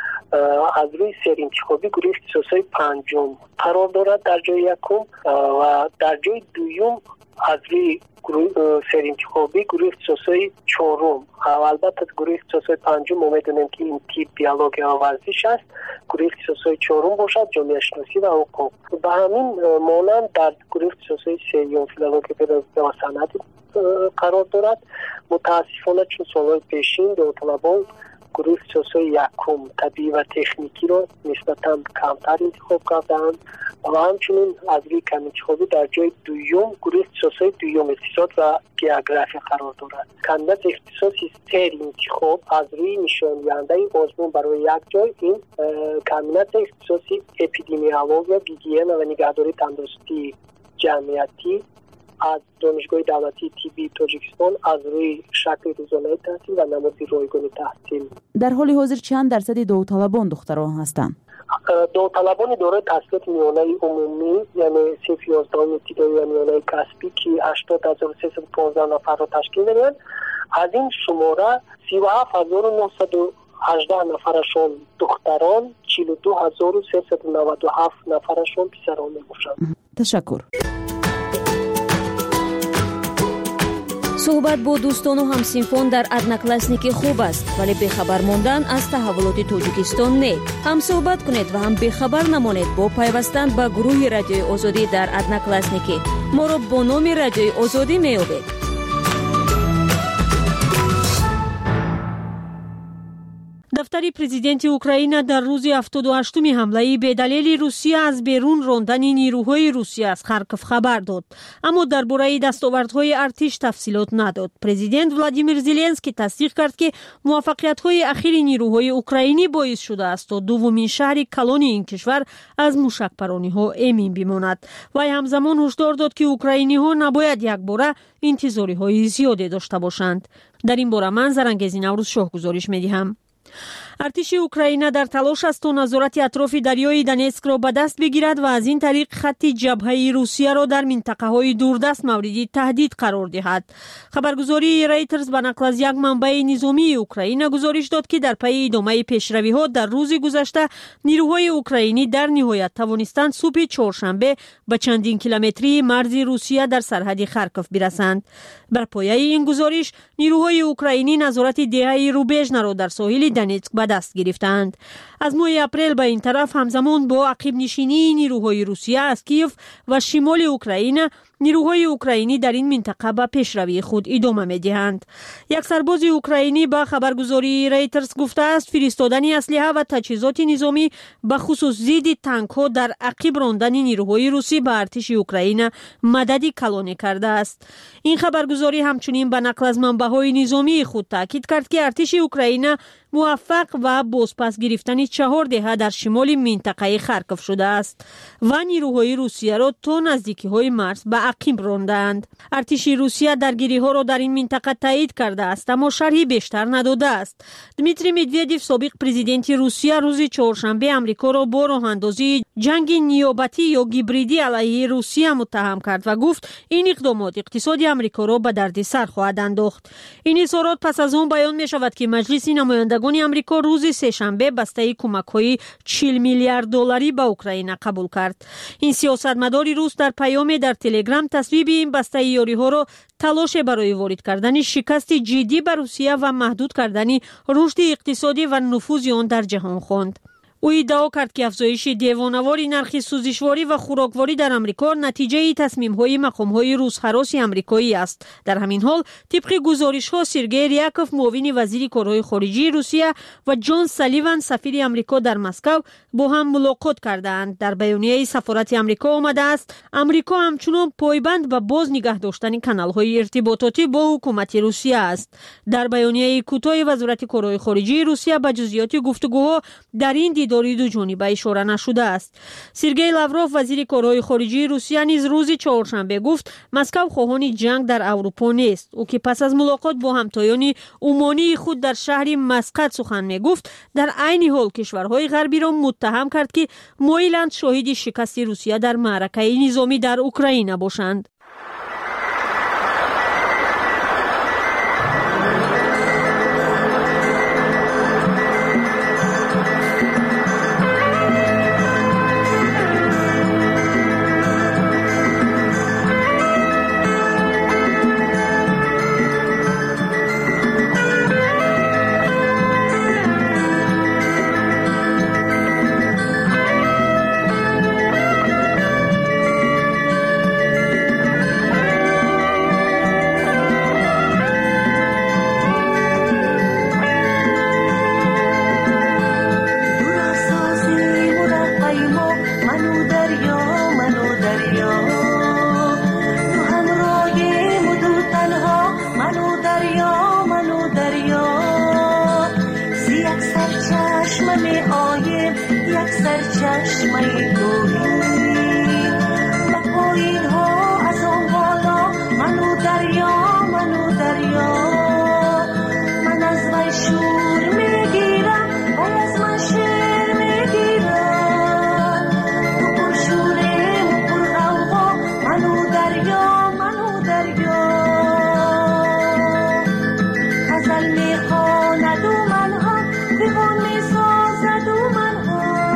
аз рӯи серинтихобӣ гурӯҳи ихтисосҳои панҷум қарор дорад дар ҷои якум ва дар ҷои дуюм аз рӯи серинтихобӣ гурӯҳи ихтисосҳои чорум. албатта гурӯҳи ихтисосҳои панҷум мо медонем ки ин тиб, биология ва варзиш аст. гурӯҳи ихтисосҳои чорум бошад ҷомеашиносӣ ва ҳуқуқ. ба ҳамин монанд дар гурӯҳи ихтисосҳои сеюм филология, педагогика ва санъат қарор дорад. мутаассифона чун солҳои пешин довталабон гурӯҳи ихтисосҳои якум табиӣ ва техникиро нисбатан камтар интихоб карданд ва ҳамчунин аз рӯи каминтихобӣ дар ҷои дуюм гурӯҳи ихтисосҳои дуюм иқтисод ва география қарор дорад. кандидати ихтисоси серинтихоб аз рӯи нишондиҳандаи озмун барои як ҷой ин комбинатсияи ихтисоси эпидемиология, гигиена ва нигаҳдории тандурустии ҷамъиятӣ аз донишгоҳи давлатии тиббии Тоҷикистон аз рӯи шакли рӯзонаи таҳсил ва намуди ройгони таҳсил. дар ҳоли ҳозир чанд дарсади довталабон духтарон ҳастанд? довталабони дорои таҳсилоти миёнаи умумӣ, яъне синфи ёздаҳум ибтидоӣ ва миёнаи касбӣ ки ҳаштод ҳазору сесаду понздаҳ нафарро ташкил медиҳанд, аз ин шумора сиву ҳафт ҳазору нуҳсаду ҳаждаҳ нафарашон духтарон, چهل و دو هزار و سیصد و نود و هفت نفرشون پسران میباشند. تشکر. صحبت با دوستان و همسینفان در ادناکلاسنیکی خوب است، ولی بخبر ماندن از تحولات تاجیکستان نه. هم صحبت کنید و هم بخبر نمانید با پیوستن به گروه رادیوی آزادی در ادناکلاسنیکی. ما را با نام رادیوی آزادی میابید. دفتر پرزیدنت اوکراین در روز هفتاد و هشتم حمله به دلیل روسیه از بیرون راندن نیروهای روسیه از خارکوف خبر داد، اما درباره دستاوردهای ارتش تفصیلات نداد. پرزیدنت ولادیمیر زلنسکی تصدیق کرد که موفقیت‌های اخیر نیروهای اوکراینی باعث شده است تا دومین شهر کلانی این کشور از موشک‌پرانی‌ها امین بماند. وی همزمان هشدار داد که اوکراینی‌ها نباید یک باره انتظاری‌های زیادی داشته باشند. در این باره من زرنگزی نوروز شاه گزارش می‌دهم. ارتش اوکراین در تلاش است تا نظارت اطراف دریای دنیتسک را به دست بگیرد و از این طریق خط جبهه روسیه را در منطقه‌های دوردست موردی تهدید قرار دهد. خبرگزاری رایترز به نقل از یک منبع نظامی اوکراین گزارش داد که در پی ادامه پیشروی‌ها در روز گذشته نیروهای اوکراینی در نهایت توانستند صبح چهارشنبه به چندین کیلومتری مرز روسیه در سرحد خارکوف برسند. بر پایه این گزارش نیروهای اوکراینی نظارت دهه روبژنا را در ساحل دنیتسک به دست گرفتند. از ماه اپریل به این طرف همزمان با عقب نشینی نیروهای روسیه از کیف و شمال اوکراین، نیروهای اوکراینی در این منطقه به پیشروی خود ادامه می‌دهند. یک سرباز اوکراینی به خبرگزاری رایترز گفته است فرستادن اسلحه و تجهیزات نظامی به خصوص ضد تانک‌ها در عقب راندن نیروهای روسی به ارتش اوکراین مدد کلانی کرده است. این خبرگزاری همچنین به نقل از منبع‌های نظامی خود تاکید کرد که ارتش اوکراین موفق و بازپس گرفتن چهار دهه در شمال منطقه خارکوف شده است و نیروهای روسیه را تا نزدیکی‌های مرز به عقب راندند. ارتش روسیه درگیری‌ها را در این منطقه تایید کرده است، اما شرحی بیشتر نداده است. دمیتری مدودیف سابق پرزیدنت روسیه روز چهارشنبه آمریکا را با راه‌اندازی جنگ نیابتی یا گیبریدی علیه روسیه متهم کرد و گفت این اقدامات اقتصاد آمریکا را به دردسر خواهد انداخت. این اظهارات پس از آن بیان می‌شود که مجلس نمایندگان آمریکا روز سه‌شنبه بسته کمک‌های چهل میلیارد دلاری به اوکراین قبول کرد. این سیاستمدار روس در پیام در تلگرام تصویب این بسته یاری‌ها را تلاش برای وارد کردن شکست جدی بر روسیه و محدود کردن رشد اقتصادی و نفوذ آن در جهان خواند. او ادعا کرد که افزایش دیوانه‌واری نرخ سوزشواری و خوراکواری در آمریکا نتیجه تصمیم‌های مقام‌های روس‌هراس آمریکایی است. در همین حال طبق گزارش‌ها سرگئی ریاکوف معاون وزیر کارهای خارجی روسیه و جان سالیوان سفیر آمریکا در مسکو با هم ملاقات کردند. در بیانیه سفارت آمریکا آمده است آمریکا همچنان پایبند به باز نگه داشتن کانال‌های ارتباطاتی با حکومت روسیه است. در بیانیه کوتاه وزارت کارهای خارجی روسیه به جزئیات گفتگوها در این دیدار دو جانبه اشاره نشده است. سرگئی لاوروف وزیر کارهای خارجی روسیه نیز روز چهارشنبه گفت مسکو خواهان جنگ در اروپا نیست. او که پس از ملاقات با همتایان عمانی خود در شهر مسقط سخن میگفت، در عین حال کشورهای غربی را متهم کرد که مایلند شاهد شکست روسیه در معرکه نظامی در اوکراین باشند. غزل میخواند و منها دیوان میسازد و منها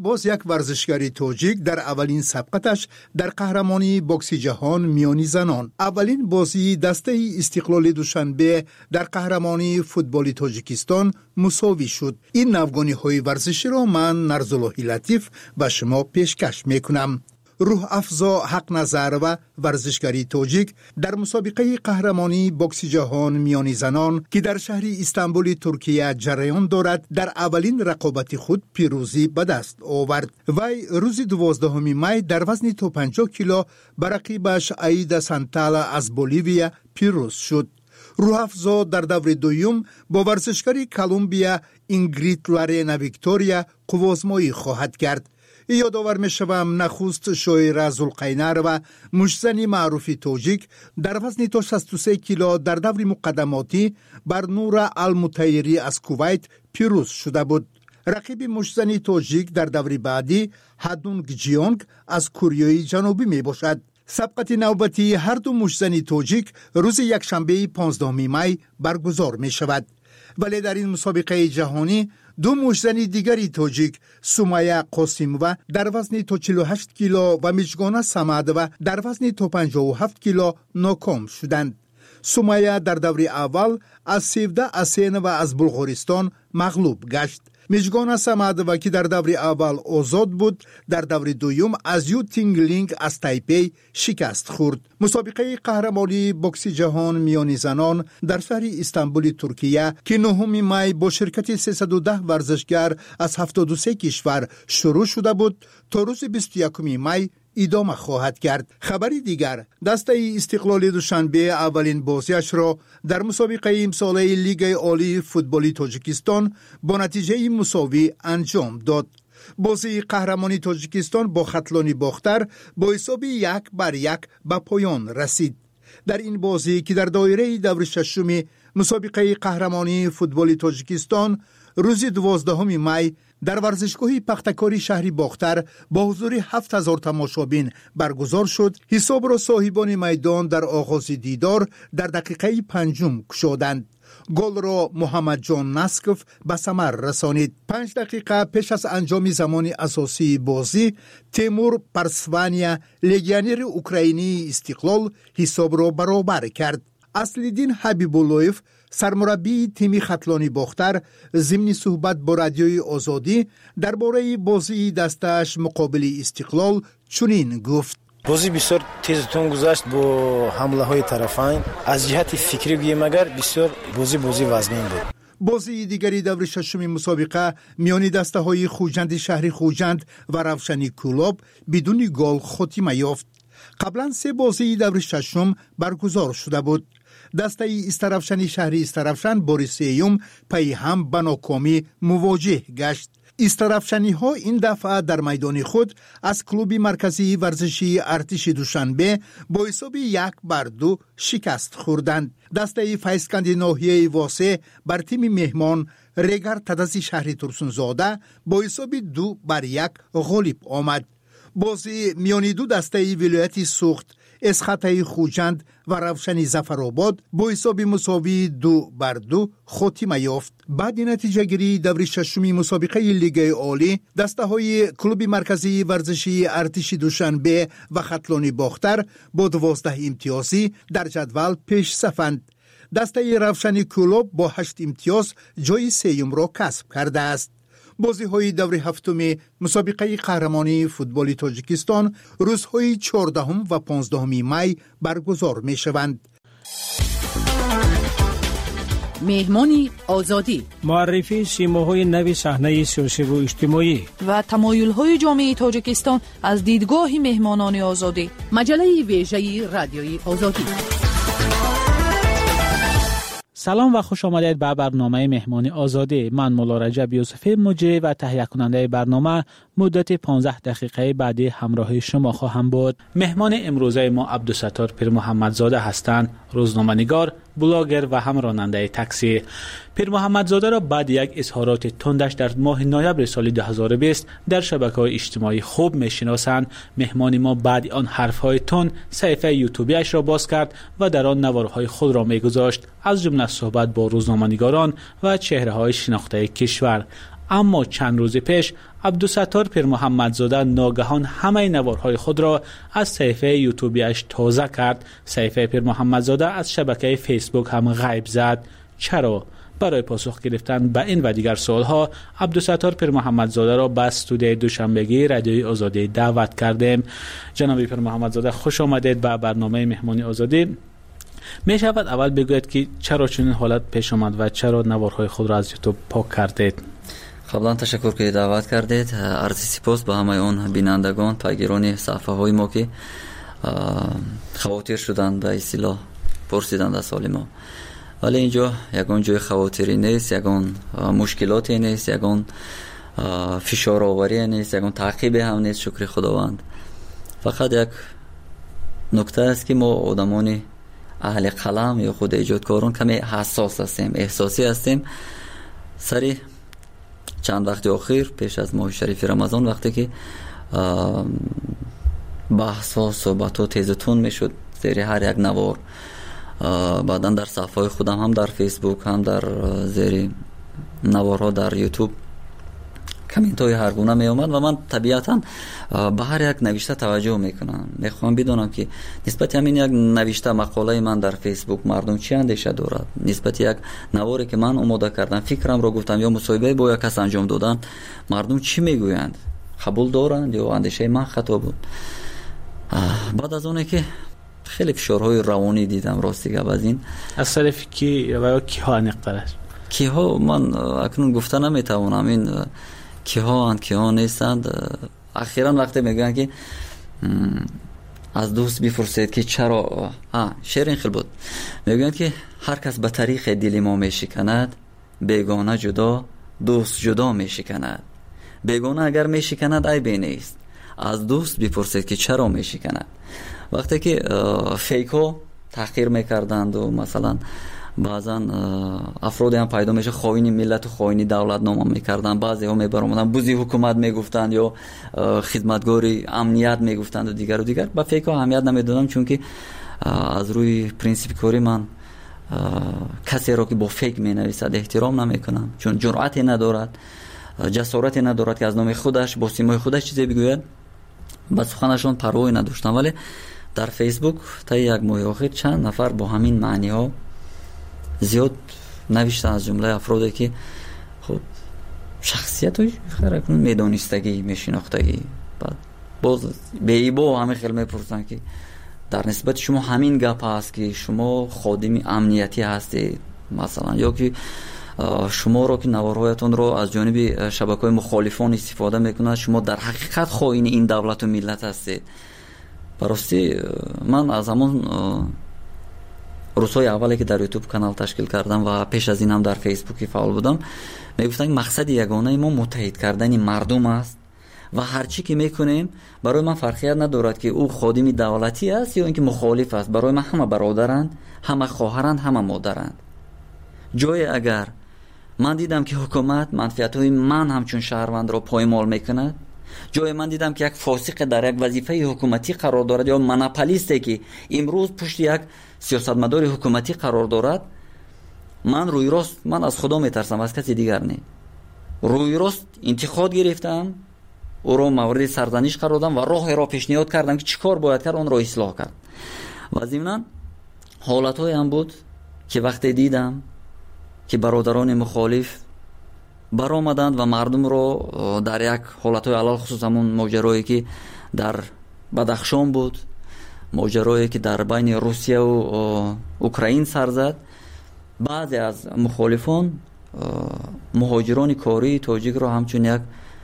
باز یک ورزشکاری تاجیک در اولین سبقتش در قهرمانی بوکس جهان میانی زنان. اولین بازی دسته استقلال دوشنبه در قهرمانی فوتبال تاجیکستان مساوی شد. این نوگانی های ورزشی را من نرزاللهی لطیف به شما پیشکش میکنم. روح افزا حق نظر و ورزشکاری تاجیک در مسابقه قهرمانی بوکس جهان میانی زنان که در شهر استانبول ترکیه جریان دارد در اولین رقابت خود پیروزی به دست آورد. وی روز دوازدهم می در وزن تا پنجاه کیلو بر رقیبش آیدا سانتالا از بولیویا پیروز شد. روح افزا در دور دوم با ورزشکاری کلمبیا اینگرید لارینا ویکتوریا قوازمایی خواهد کرد. یادآور می شوم نخست شاعره ذوالقینر و مشتزنی معروف تاجیک در وزن تا شصت و سه کیلو در دور مقدماتی بر نور المطیری از کویت پیروز شده بود. رقیب مشتزنی تاجیک در دور بعدی هادونگ جیونگ از کره جنوبی می باشد. سبقت نوبتی هر دو مشتزنی تاجیک روز یکشنبه پانزدهم می برگزار می شود. ولی در این مسابقه جهانی دو مشتزن دیگری تاجیک سومایه قاسیمووا در وزن تا چهل و هشت کیلو و میجگانا سمدووا در وزن تا پنجاه و هفت کیلو ناکام شدند. سومایه در دور اول از سیوده اسین و از بلغارستان مغلوب گشت. میجگانا سمدووا که در دور اول آزاد بود در دور دوم از یو تینگلینگ از تایپی شکست خورد. مسابقه قهرمانی بوکس جهان میانی زنان در شهر استانبول ترکیه که نهم می با شرکت سیصد و ده ورزشگر از هفتاد و سه کشور شروع شده بود تا روز بیست و یکم می ادامه خواهد کرد. خبری دیگر دسته استقلال دوشنبه اولین بازیش را در مسابقه امساله لیگ عالی فوتبال تاجیکستان با نتیجه مساوی انجام داد. بازی قهرمانی تاجیکستان با خطلانی باختر با حساب یک بر یک به پایان رسید. در این بازی که در دایره دور ششم مسابقه قهرمانی فوتبال تاجیکستان روز دوازدهم می در ورزشگاه پختکاری شهری باختر با حضور هفت هزار تماشابین برگزار شد، حساب را صاحبان میدان در آغاز دیدار در دقیقه پنجم کشادند. گل را محمد جان نسکف به ثمر رسانید. پنج دقیقه پیش از انجام زمان اساسی بازی تیمور پرسوانیا لگیونر اوکراینی استقلال حساب را برابر کرد. اصلیدین حبیب‌اللهیف سرمربی تیم خطلانی باختر ضمن صحبت با رادیوی آزادی درباره بازی دستش مقابل استقلال چنین گفت: بازی بسیار تیز تون گذشت با حمله های طرفین. از جهت فکری بگیم اگر بسیار بازی بازی وزنین بود. بازی دیگری دور ششم مسابقه میان دسته های خوجند شهر خوجند و روشنی کلوب بدون گل خاتمه یافت. قبلا سه بازی دور ششم برگزار شده بود. دسته استرفشن شهری استرفشن بار سیوم پی هم به ناکامی مواجه گشت. استرفشنی ها این دفعه در میدان خود از کلوب مرکزی ورزشی ارتش دوشنبه با حساب یک بر دو شکست خوردند. دسته فیسکند ناحیه واسه بر تیم مهمان رگر تدزی شهری ترسونزاده با حساب دو بر یک غالب آمد. بازی میانی دو دسته ولایت سوخت اسخطه خوجند و روشنی زفرآباد با حساب مساوی دو بر دو خاتمه یافت. بعد نتیجه گیری دور ششمی مسابقه لیگ عالی دسته های کلوب مرکزی ورزشی ارتش دوشنبه و خطلانی باختر با دوازده امتیازی در جدول پیش صفند. دسته روشنی کلوب با هشت امتیاز جای سیوم را کسب کرده است. بازی های دور هفتم مسابقه قهرمانی فوتبال تاجیکستان روزهای چهاردهم و پانزدهم می برگزار می شوند. مهمانی آزادی، معرفی سیماهای نوی صحنه سیاسی و اجتماعی و تمایل‌های جامعه تاجیکستان از دیدگاه مهمانان آزادی. مجله ویژه رادیوی آزادی. سلام و خوش آمدید به برنامه مهمانی آزادی. من مولا رجب یوسفی مجری و تهیه کننده برنامه مدت پانزده دقیقه بعدی همراه شما خواهم بود. مهمان امروزه ما عبدالستار پیر محمدزاده هستند، روزنامه‌نگار، بلاگر و هم راننده تاکسی. پیر محمدزاده را بعد یک اظهارات تندش در ماه نوامبر سال دو هزار و بیست در شبکه‌های اجتماعی خوب می‌شناسند. مهمان ما بعد آن حرف‌های تند صفحه یوتیوبیش را باز کرد و در آن نوارهای خود را می‌گذاشت، از جمله صحبت با روزنامه‌نگاران و چهره‌های شناخته کشور. اما چند روز پیش عبدالستار پیر محمدزاده ناگهان همه نوارهای خود را از صفحه یوتیوبیش تازه کرد. صفحه پیر محمدزاده از شبکه فیسبوک هم غیب زد. چرا؟ برای پاسخ گرفتن به این و دیگر سوالها عبدالستار پیر محمدزاده را به استودیوی دوشنبگی رادیوی آزادی دعوت کردیم. جناب پیر محمدزاده خوش آمدید به برنامه مهمانی آزادی. می شود اول بگوید که چرا چنین حالت پیش آمد و چرا نوارهای خود را از یوتیوب پاک کردید؟ قبلا تشکر که دعوت کردید. عرض سپاس به همه اون بینندگان پیگیران صفحه های ما که خواطر شدند به اصطلاح پرسیدند از سوال ما. ولی اینجا یگان جای خواطری نیست، یگان مشکلاتی نیست، یگان فشار آوری نیست، یگان تعقیب هم نیست. شکر خداوند. فقط یک نکته است که ما آدمان اهل قلم یا خود ایجادکاران کمی حساس هستیم، احساسی هستیم. سری چند وقت اخیر پیش از ماه شریف رمضان وقتی که بحث ها صحبت ها تیزتون می شد زیر هر یک نوار، بعدا در صفحه خودم هم در فیسبوک هم در زیر نوارها در یوتیوب کامنت های هر گونه می اومد و من طبیعتا به هر یک نوشته توجه میکنم. میخوام بدونم که نسبت همین یک نوشته مقاله من در فیسبوک مردم چی اندیشه دارد، نسبت یک نواری که من آماده کردم فکرم رو گفتم یا مصاحبه با یک کس انجام دادن مردم چی میگویند، قبول دارند یا اندیشه من خطا بود. بعد از اونه که خیلی فشارهای روانی دیدم راستی گپ از این از طرف کی و کی ها نقطهش کی ها من اکنون گفته نمیتوانم این کی ها اند کی ها نیستند. اخیراً وقتی میگن که از دوست بپرسید که چرا ها شعر این خیلی بود، میگن که هر کس به طریق دل ما میشکند بیگانه جدا دوست جدا میشکند. بیگانه اگر میشکند عیبی نیست، از دوست بپرسید که چرا میشکند. وقتی که فیکو تحقیر میکردند و مثلا بعضا افرادی هم پیدا میشه خائن ملت و خائن دولت نام میکردن، بعضی ها میبرامدن بوزی حکومت میگفتند یا خدمتگاری امنیت میگفتند و دیگر و دیگر. با فیکو اهمیت نمیدادم چون که از روی پرینسیپ کاری من کسی را که با فیک مینویسد احترام نمیکنم، چون جرأتی ندارد، جسارتی ندارد که از نام خودش با سیمای خودش چیزی بگوید. با سخنشون پروایی نداشتم. ولی در فیسبوک تا یک ماه اخیر چند نفر با همین معنی ها زیاد نوشتن، از جمله افرادی که خب شخصیت های خیلی میدانستگی میشناختگی. بعد باز به ایبا همه خیلی میپرسن که در نسبت شما همین گپ هست که شما خادم امنیتی هستید مثلا، یا که شما رو که نوارهایتون رو از جانب شبکه‌های مخالفان استفاده میکنند شما در حقیقت خائن این دولت و ملت هستید. براستی من از همون روزهای اولی که در یوتیوب کانال تشکیل کردم و پیش از این هم در فیسبوک فعال بودم میگفتن مقصد یگانه ما متحد کردن مردم است و هر چی که میکنیم برای من فرقیت ندارد که او خادم دولتی است یا اینکه مخالف است. برای من همه برادرند، همه خواهرند، همه مادرند. جای اگر من دیدم که حکومت منفعت‌های من همچون شهروند را پایمال میکند، جای من دیدم که یک فاسق در یک وظیفه حکومتی قرار دارد یا مناپولیستی که امروز پشت یک سیاستمدار حکومتی قرار دارد، من روی راست من از خدا میترسم، از کسی دیگر نه. روی راست انتقاد گرفتم، او را مورد سرزنش قرار دادم و راه را پیشنهاد کردم که چیکار باید کرد اون را اصلاح کرد. و ضمن حالت‌های هم بود که وقتی دیدم که برادران مخالف برآمدند و مردم رو در یک حالت‌های علل خصوص همون ماجرایی که در بدخشان بود، ماجرایی که در بین روسیه و اوکراین سر زد، بعضی از مخالفان مهاجران کاری تاجیک رو همچون یک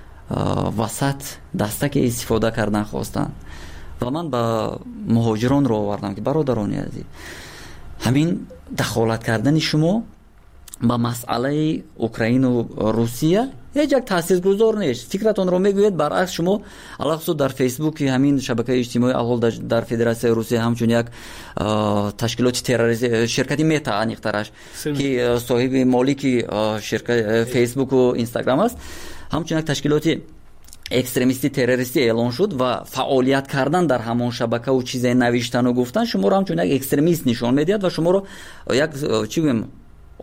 وسط دستک استفاده کردن خواستن و من با مهاجران رو آوردم که برادرانی عزیز همین دخالت کردن شما با مسئله اوکراین و روسیه هیچ یک تاثیرگذار نیست. فکرتون رو میگوید برعکس شما علاوه در فیسبوک همین شبکه اجتماعی الحال در فدراسیون روسیه همچون یک تشکیلات تروریستی شرکتی متا انیقترش که صاحب مالک شرکت فیسبوک و اینستاگرام است، همچون یک تشکیلات اکستریمیستی تروریستی اعلان شد و فعالیت کردن در همون شبکه و چیزای نوشتن و گفتن شما رو همچون یک اکستریمیست نشون میدید و شما رو یک چی بگم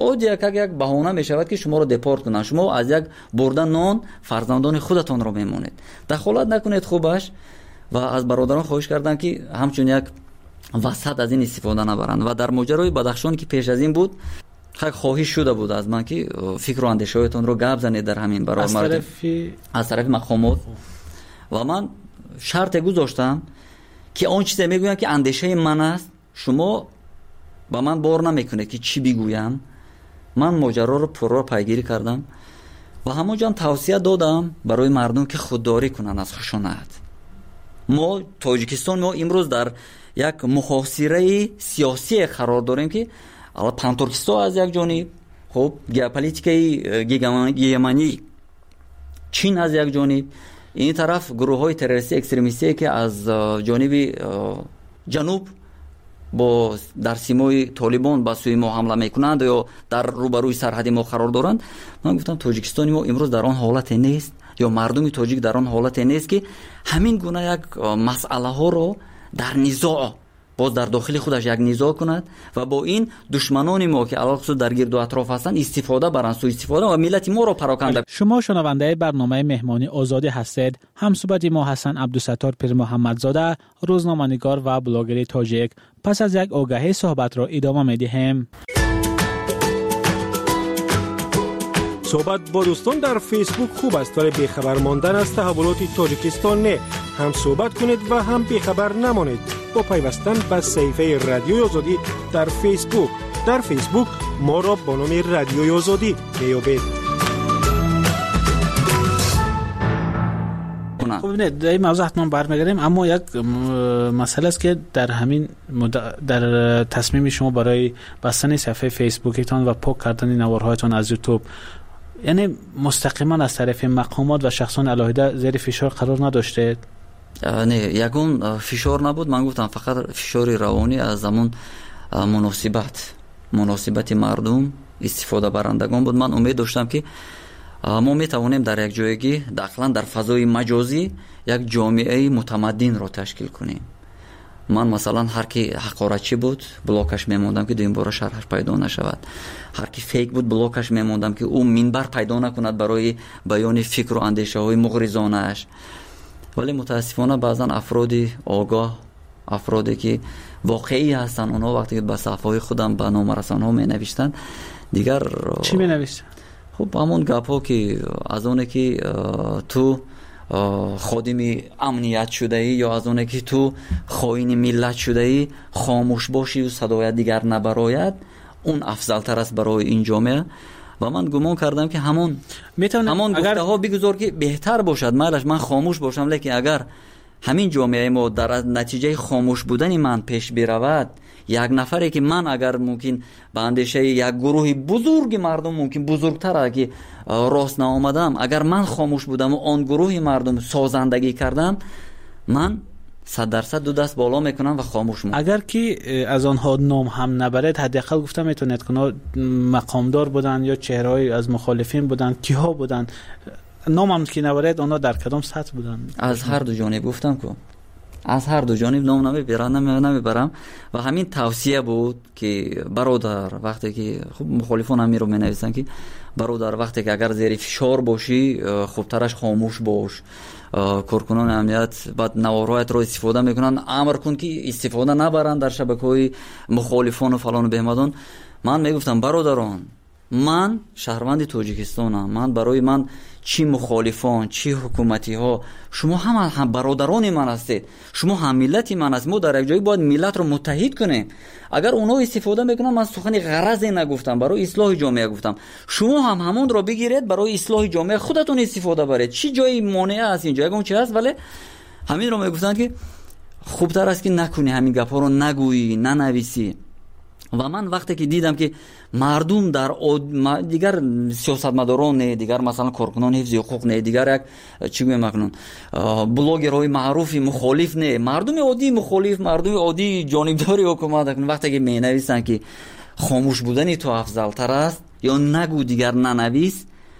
عادی یک یک بهانه می شود که شما رو دپورت کنند. شما از یک برده نان فرزندان خودتان رو میمونید. دخالت نکنید خوبش و از برادران خواهش کردم که همچون یک وسط از این استفاده نبرند. و در ماجرای بدخشان که پیش از این بود خیلی خواهش شده بود از من که فکر و اندیشه‌هایتان رو گپ زنید در همین برای از مردم طرف از طرف مقامات. و من شرط گذاشتم که آن چیزی میگویم که اندیشه من است شما با من بار نمیکنه که چی بگویم. من ماجرا رو پررو پیگیری کردم و همونجا توصیه دادم برای مردم که خودداری کنن از خشونت. ما تاجیکستان ما امروز در یک محاصره سیاسی قرار داریم که الان پانتورکستان از یک جانب، خب ژئوپلیتیکای گیگمانی چین از یک جانب، این طرف گروه های تروریستی اکستریمیستی که از جانب جنوب با در سیمای طالبان با سوی ما حمله میکنند یا در روبروی سرحد ما قرار دارند. من گفتم تاجیکستان ما امروز در آن حالت نیست یا مردم تاجیک در آن حالت نیست که همین گونه یک مسئله ها رو در نزاع باز در داخل خودش یک نزاع کند و با این دشمنان ما که علاوه در گرد و اطراف هستند استفاده برند، سوء استفاده و ملت ما رو پراکنده. شما شنونده برنامه مهمانی آزادی هستید. همصحبت ما حسن عبدالستار پیر محمدزاده، روزنامه‌نگار و بلاگر تاجیک. پس از یک آگهی صحبت را ادامه می‌دهیم. صحبت با دوستان در فیسبوک خوب است ولی بیخبر ماندن از تحولات تاجیکستان نه. هم صحبت کنید و هم بیخبر نمانید با پیوستن به صفحه رادیوی آزادی در فیسبوک. در فیسبوک ما را با نام رادیوی آزادی بیابید. خب ببینید در این موضوع حتما برمیگردیم، اما یک مسئله است که در همین مد... در تصمیم شما برای بستن صفحه فیسبوکتان و پاک کردن نوارهایتان از یوتیوب، یعنی مستقیما از طرف مقامات و شخصان علاهده زیر فشار قرار نداشته؟ نه، یگون فشار نبود. من گفتم فقط فشار روانی از زمان مناسبت مناسبت مردم استفاده برندگان بود. من امید داشتم که ما میتوانیم در یک جایگی داخلا در فضای مجازی یک جامعه متمدن را تشکیل کنیم. من مثلا هر کی حقارتچی بود بلاکش میموندم که دویم بار شرحش پیدا نشود. هر کی فیک بود بلاکش میموندم که او منبر پیدا نکند برای بیان فکر و اندیشه های مغرضانه اش. ولی متاسفانه بعضا افرادی آگاه، افرادی که واقعی هستن، اونا وقتی که به صفحه خودم به نام رسانه ها می نوشتن دیگر چی می نوشتن؟ خب همون گپ ها که از اونه که تو خادم امنیت شده ای یا از اونه که تو خائن ملت شده ای خاموش باشی و صدایت دیگر نبراید، اون افضل تر است برای این جامعه. و من گمان کردم که همون همون گفته ها بگذار که بهتر باشد. مالش من خاموش باشم، لیکن اگر همین جامعه ما در نتیجه خاموش بودن من پیش برود، یک نفری که من اگر ممکن به اندیشه یک گروه بزرگ مردم ممکن بزرگتر که راست نآمدم، اگر من خاموش بودم و آن گروه مردم سازندگی کردم، من صد درصد دو دست بالا میکنم و خاموش میکنم. اگر که از آنها نام هم نبرد، حداقل گفتم میتونید که مقامدار بودن یا چهره‌ای از مخالفین بودن، کیها بودن، نام هم که نبرد آنها در کدام سطح بودن؟ از هر دو جانب گفتم که از هر دو جانب نام نمیبرم نمیبرم و همین توصیه بود که برادر وقتی که خب مخالفان هم رو مینویسن که برادر وقتی که اگر زیر فشار باشی خوب ترش خاموش باش. کارکنان امنیت بعد نوارهایت رو استفاده میکنن، امر کن که استفاده نبرن در شبکه‌های مخالفان و فلان و بهمدان. من میگفتم برادران، من شهروند تاجیکستانم، من برای من چی مخالفان چی حکومتی ها، شما هم هم برادران من هستید، شما هم ملت من هستید. ما در یک جایی باید ملت رو متحد کنیم. اگر اونها استفاده میکنن، من سخن غرضی نگفتم، برای اصلاح جامعه گفتم، شما هم همون رو بگیرید برای اصلاح جامعه خودتون استفاده برید. چی جایی مانع است اینجا اون چی هست؟ ولی همین رو میگفتن که خوبتر است که نکنی، همین گپا رو نگویی، ننویسی. و من وقتی که دیدم که مردم در آد... دیگر سیاستمداران نه، دیگر مثلا کارکنان حفظ حقوق نه، دیگر یک چی میگم مکنون بلاگرهای معروفی مخالف نه، مردم عادی مخالف، مردم عادی جانبداری حکومت کردن، وقتی که می نویسن که خاموش بودن تو افضل تر است یا نگو دیگر ننویس،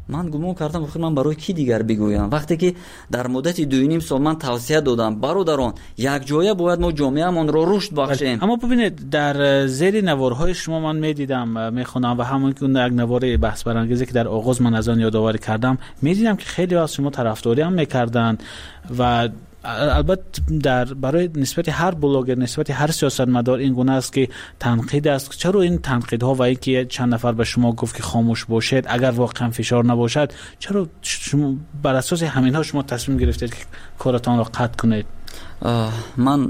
من گمان کردم آخر من برای کی دیگر بگویم. وقتی که در مدت دو و نیم سال من توصیه دادم برادران یک جایه باید ما جامعه‌مان رو رشد بخشیم. اما ببینید در زیر نوارهای شما من میدیدم میخونم و همون که یک نوار بحث برانگیزی که در آغاز من از آن یادآوری کردم میدیدم که خیلی از شما طرفداری هم میکردن و البته در برای نسبت هر بلاگر نسبت هر سیاستمدار این گونه است که تنقید است. چرا این تنقیدها و اینکه چند نفر به شما گفت که خاموش باشید اگر واقعا فشار نباشد، چرا شما بر اساس همینها شما تصمیم گرفتید که کارتان را قطع کنید؟ من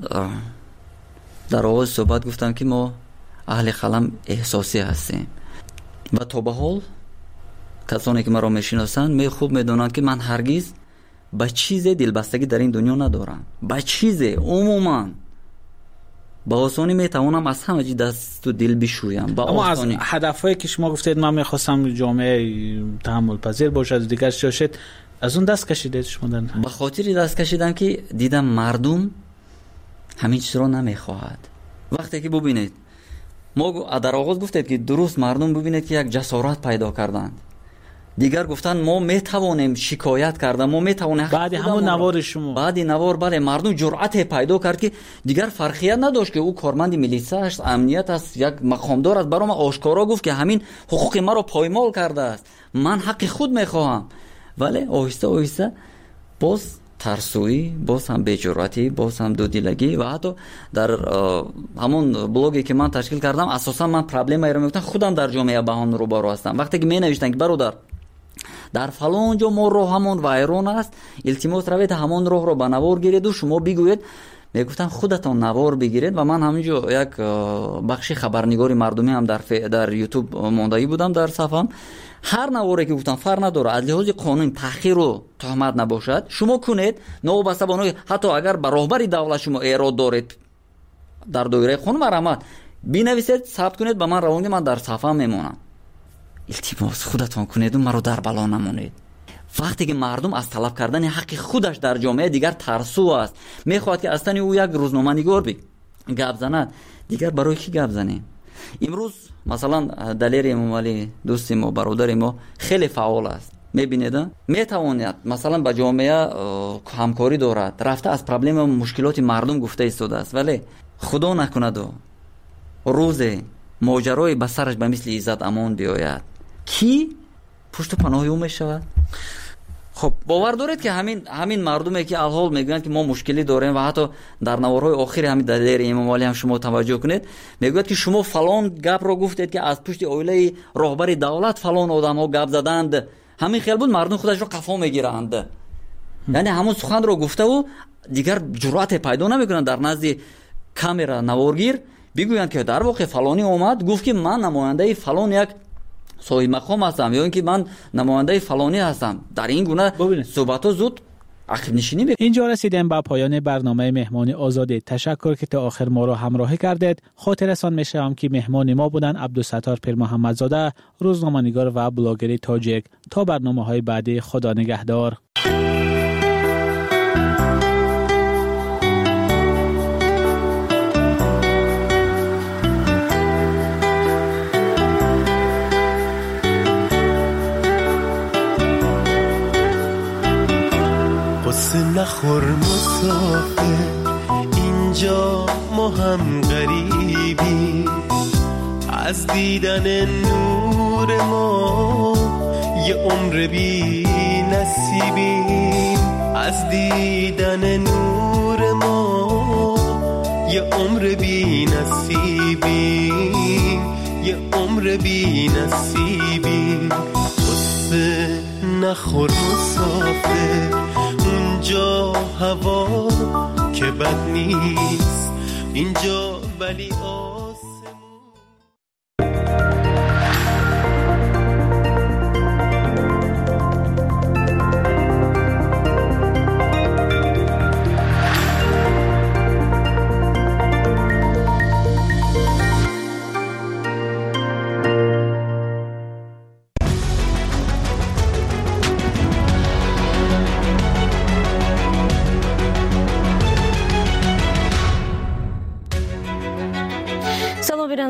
در آغاز صحبت گفتم که ما اهل قلم احساسی هستیم و تا به حال کسانی که مرا میشناسند می خوب میدونند که من هرگز با چیز دلبستگی در این دنیا ندارم. با چیز عموما با آسانی میتوانم از همه چیز دست و دل بشویم. با اما آسانی. از هدفهایی که شما گفتید من میخواستم جامعه تحمل پذیر باشد و دیگر شاشد، از اون دست کشیدید شما؟ در به خاطر دست کشیدم که دیدم مردم همین چیز را نمیخواهد. وقتی که ببینید ما در آغاز گفتید که درست مردم ببینید که یک جسارت پیدا کردند، دیگر گفتن ما میتوانیم شکایت کردن، ما میتوانیم بعد همون نوار شما بعد نوار بله مردم جرأت پیدا کرد که دیگر فرقیت نداشت که او کارمند میلیسا است، امنیت است، یک مقامدار است، برام آشکارا گفت که همین حقوق ما رو پایمال کرده است، من حق خود میخواهم. ولی آهسته آهسته باز ترسویی، باز هم بی‌جرأتی، باز هم دودیلگی و حتی در همون بلوگی که من تشکیل کردم اساسا من پرابلمی رو میگفتم خودم در جامعه با هم رو بارو هستم. وقتی که می نوشتن که برادر در فلان جا ما راه همون وایرون است، التماس روید همون راه رو به نوار گیرید و شما بگوید، میگفتن خودتون نوار بگیرید. و من همینجا یک بخش خبرنگاری مردمی هم در ف... در یوتیوب ماندایی بودم در صفحم. هر نواری که گفتم فرق نداره از لحاظ قانون تحقیر و تهمت نباشد شما کنید، نوبسته بانوی حتی اگر به راهبری دولت شما ایراد دارید در دایره قانون مرامت بنویسید ثبت کنید به من روانی، من در صفحه میمونم. التماس خودتون کنید و مرا در بلا نمونید. وقتی که مردم از طلب کردن حق خودش در جامعه دیگر ترسو است، میخواد که اصلا او یک روزنامه نگار بی گپ زند، دیگر برای کی گپ زنیم؟ امروز مثلا دلیر امامعلی دوست ما برادر ما خیلی فعال است، میبینید میتواند مثلا با جامعه همکاری دارد، رفته از پرابلم و مشکلات مردم گفته ایستاده است، ولی خدا نکند و روز ماجرای به سرش به مثل عزت امان بیاید کی پشت و پناه او میشود؟ خب باور دارید که همین همین مردمی که الحال میگن که ما مشکلی داریم و حتی در نوارهای آخری همین دلیر امامعلی هم شما توجه کنید میگوید که شما فلان گپ رو گفتید که از پشت اویله راهبر دولت فلان آدم ها گپ زدند، همین خیال بود مردم خودش رو قفا میگیرند. یعنی همون سخن رو گفته و دیگر جرأت پیدا نمیکنن در نزد کامرا نوارگیر بگویند که در واقع فلانی اومد گفت که من نماینده فلان یک صاحب مقام هستم یا اینکه من نماینده فلانی هستم. در این گونه صحبت زود عقب نشینی بکنید. اینجا رسیدیم به پایان برنامه مهمان آزادی. تشکر که تا آخر ما را همراهی کردید. خاطرتان میشم که مهمان ما بودن عبدالستار پیر محمدزاده، روزنامه‌نگار و بلاگر تاجیک. تا برنامه‌های بعدی، خدا نگهدار. نخور مسافر اینجا ما هم غریبی، از دیدن نور ما یه عمر بی نصیبی، از دیدن نور ما یه عمر بی نصیبی، یه عمر بی نصیبی. قصه نخور مسافر اونجا هوا که بد نیست، اینجا ولی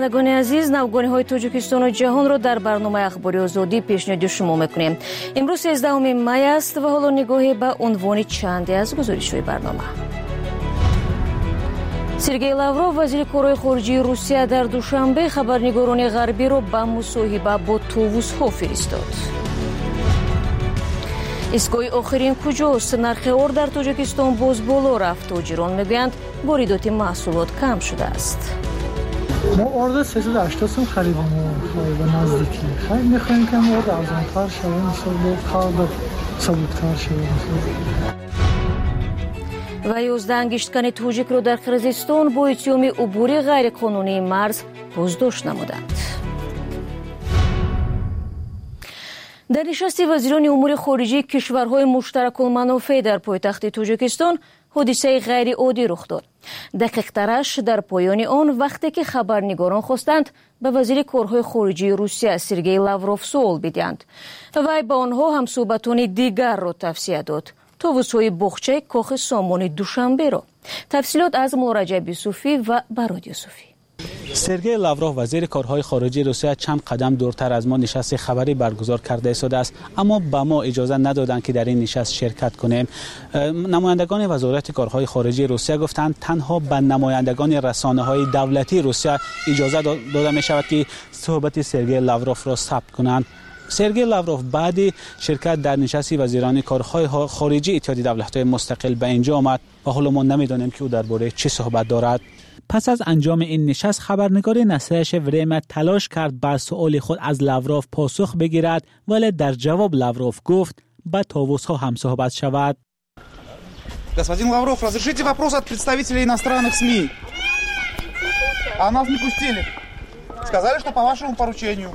шунавандагони азиз, навгониҳои Тоҷикистону ҷаҳонро дар барномаи ахбори озодӣ пешниҳоди шумо мекунем. Имрӯз сездахуми май аст ва ҳоло нигоҳе ба унвони чанде аз гузоришҳои барнома. Сергей Лавров, вазири корҳои хориҷии Русия, дар душанбе хабарнигорони ғарбиро ба мусоҳиба бо товусҳо фиристод. Истгоҳи охирин куҷост? Нархи ор дар Тоҷикистон боз боло рафт. Тоҷирон мегӯянд воридоти маҳсулот кам шудааст. ما ارده سیصد و هشتاد سوم خریدیم و نزدیکی خیلی میخوایم که ارده ارزان‌تر شده مثلا کار ثابت‌تر شده. و یازده ангишткани тоҷикро дар Қирғизистон бо иттиҳоми убури ғайриқонунии марз боздошт намуданд. дар нишасти вазирони умури хориҷии кишварҳои муштаракулманофеъ дар пойтахти Тоҷикистон ҳодисаи ғайриоддӣ рух дод. дақиқтараш дар поёни он вақте ки хабарнигорон хостанд ба вазири корҳои хориҷии Русия Сергей Лавров суол бидиҳанд. вай ба онҳо ҳамсӯҳбатони дигарро тавсия дод. товусҳои боғчаи кохи сомони Душанберо. тафсилот аз Муроҷаб Юсуфӣ ва Барод Юсуфӣ. سرگئی لاوروف وزیر کارهای خارجی روسیه چند قدم دورتر از ما نشست خبری برگزار کرده ایستاده است، اما به ما اجازه ندادند که در این نشست شرکت کنیم. نمایندگان وزارت کارهای خارجی روسیه گفتند تنها به نمایندگان رسانه‌های دولتی روسیه اجازه داده می شود که صحبت سرگئی لاوروف را ثبت کنند. سرگئی لاوروف بعد شرکت در نشست وزیران کارهای خارجی اتحادیه دولت‌های مستقل به اینجا آمد و حالا ما نمی‌دانیم که او درباره چه صحبت دارد. پس از انجام این نشست خبرنگار نسایش وریم تلاش کرد بر سؤال خود از لاوروف پاسخ بگیرد، ولی در جواب لاوروف گفت با طاووس‌ها هم صحبت شود. Господин Лавров, разрешите вопрос от представителей иностранных СМИ. А нас не пустили. Сказали, что по вашему поручению.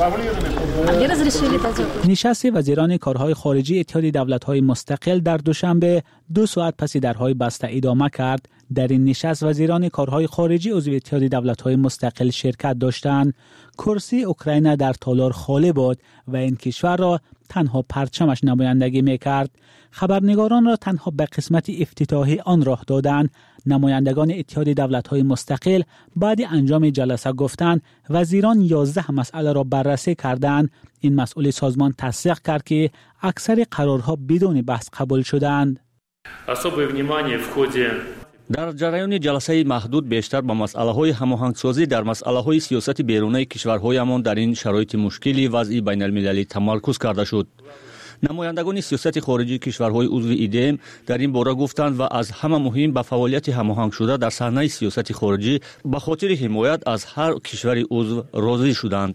نشست وزیران کارهای خارجی اتحادیه دولت‌های مستقل در دوشنبه دو ساعت پس درهای بسته ادامه کرد. در این نشست وزیران کارهای خارجی عضو اتحادیه دولت‌های مستقل شرکت داشتند. کرسی اوکراین در تالار خالی بود و این کشور را تنها پرچمش نمایندگی می‌کرد. خبرنگاران را تنها به قسمت افتتاحی آن راه دادند. نمایندگان اتحادیه دولت‌های مستقل بعد انجام جلسه گفتند وزیران یازده مسئله را بررسی کردند. این مسئول سازمان تصدیق کرد که اکثر قرارها بدون بحث قبول شدند. در جریان جلسه محدود بیشتر با مسئله‌های هماهنگسازی در مسئله‌های سیاست بیرونی کشورهایمان در این شرایط مشکلی وضعی بین المللی تمرکز کرده شد. نمایندگان سیاست خارجی کشورهای عضو ایدم در این باره گفتند و از همه مهم به فعالیت هماهنگ شده در صحنه سیاست خارجی به خاطر حمایت از هر کشور عضو راضی شدند.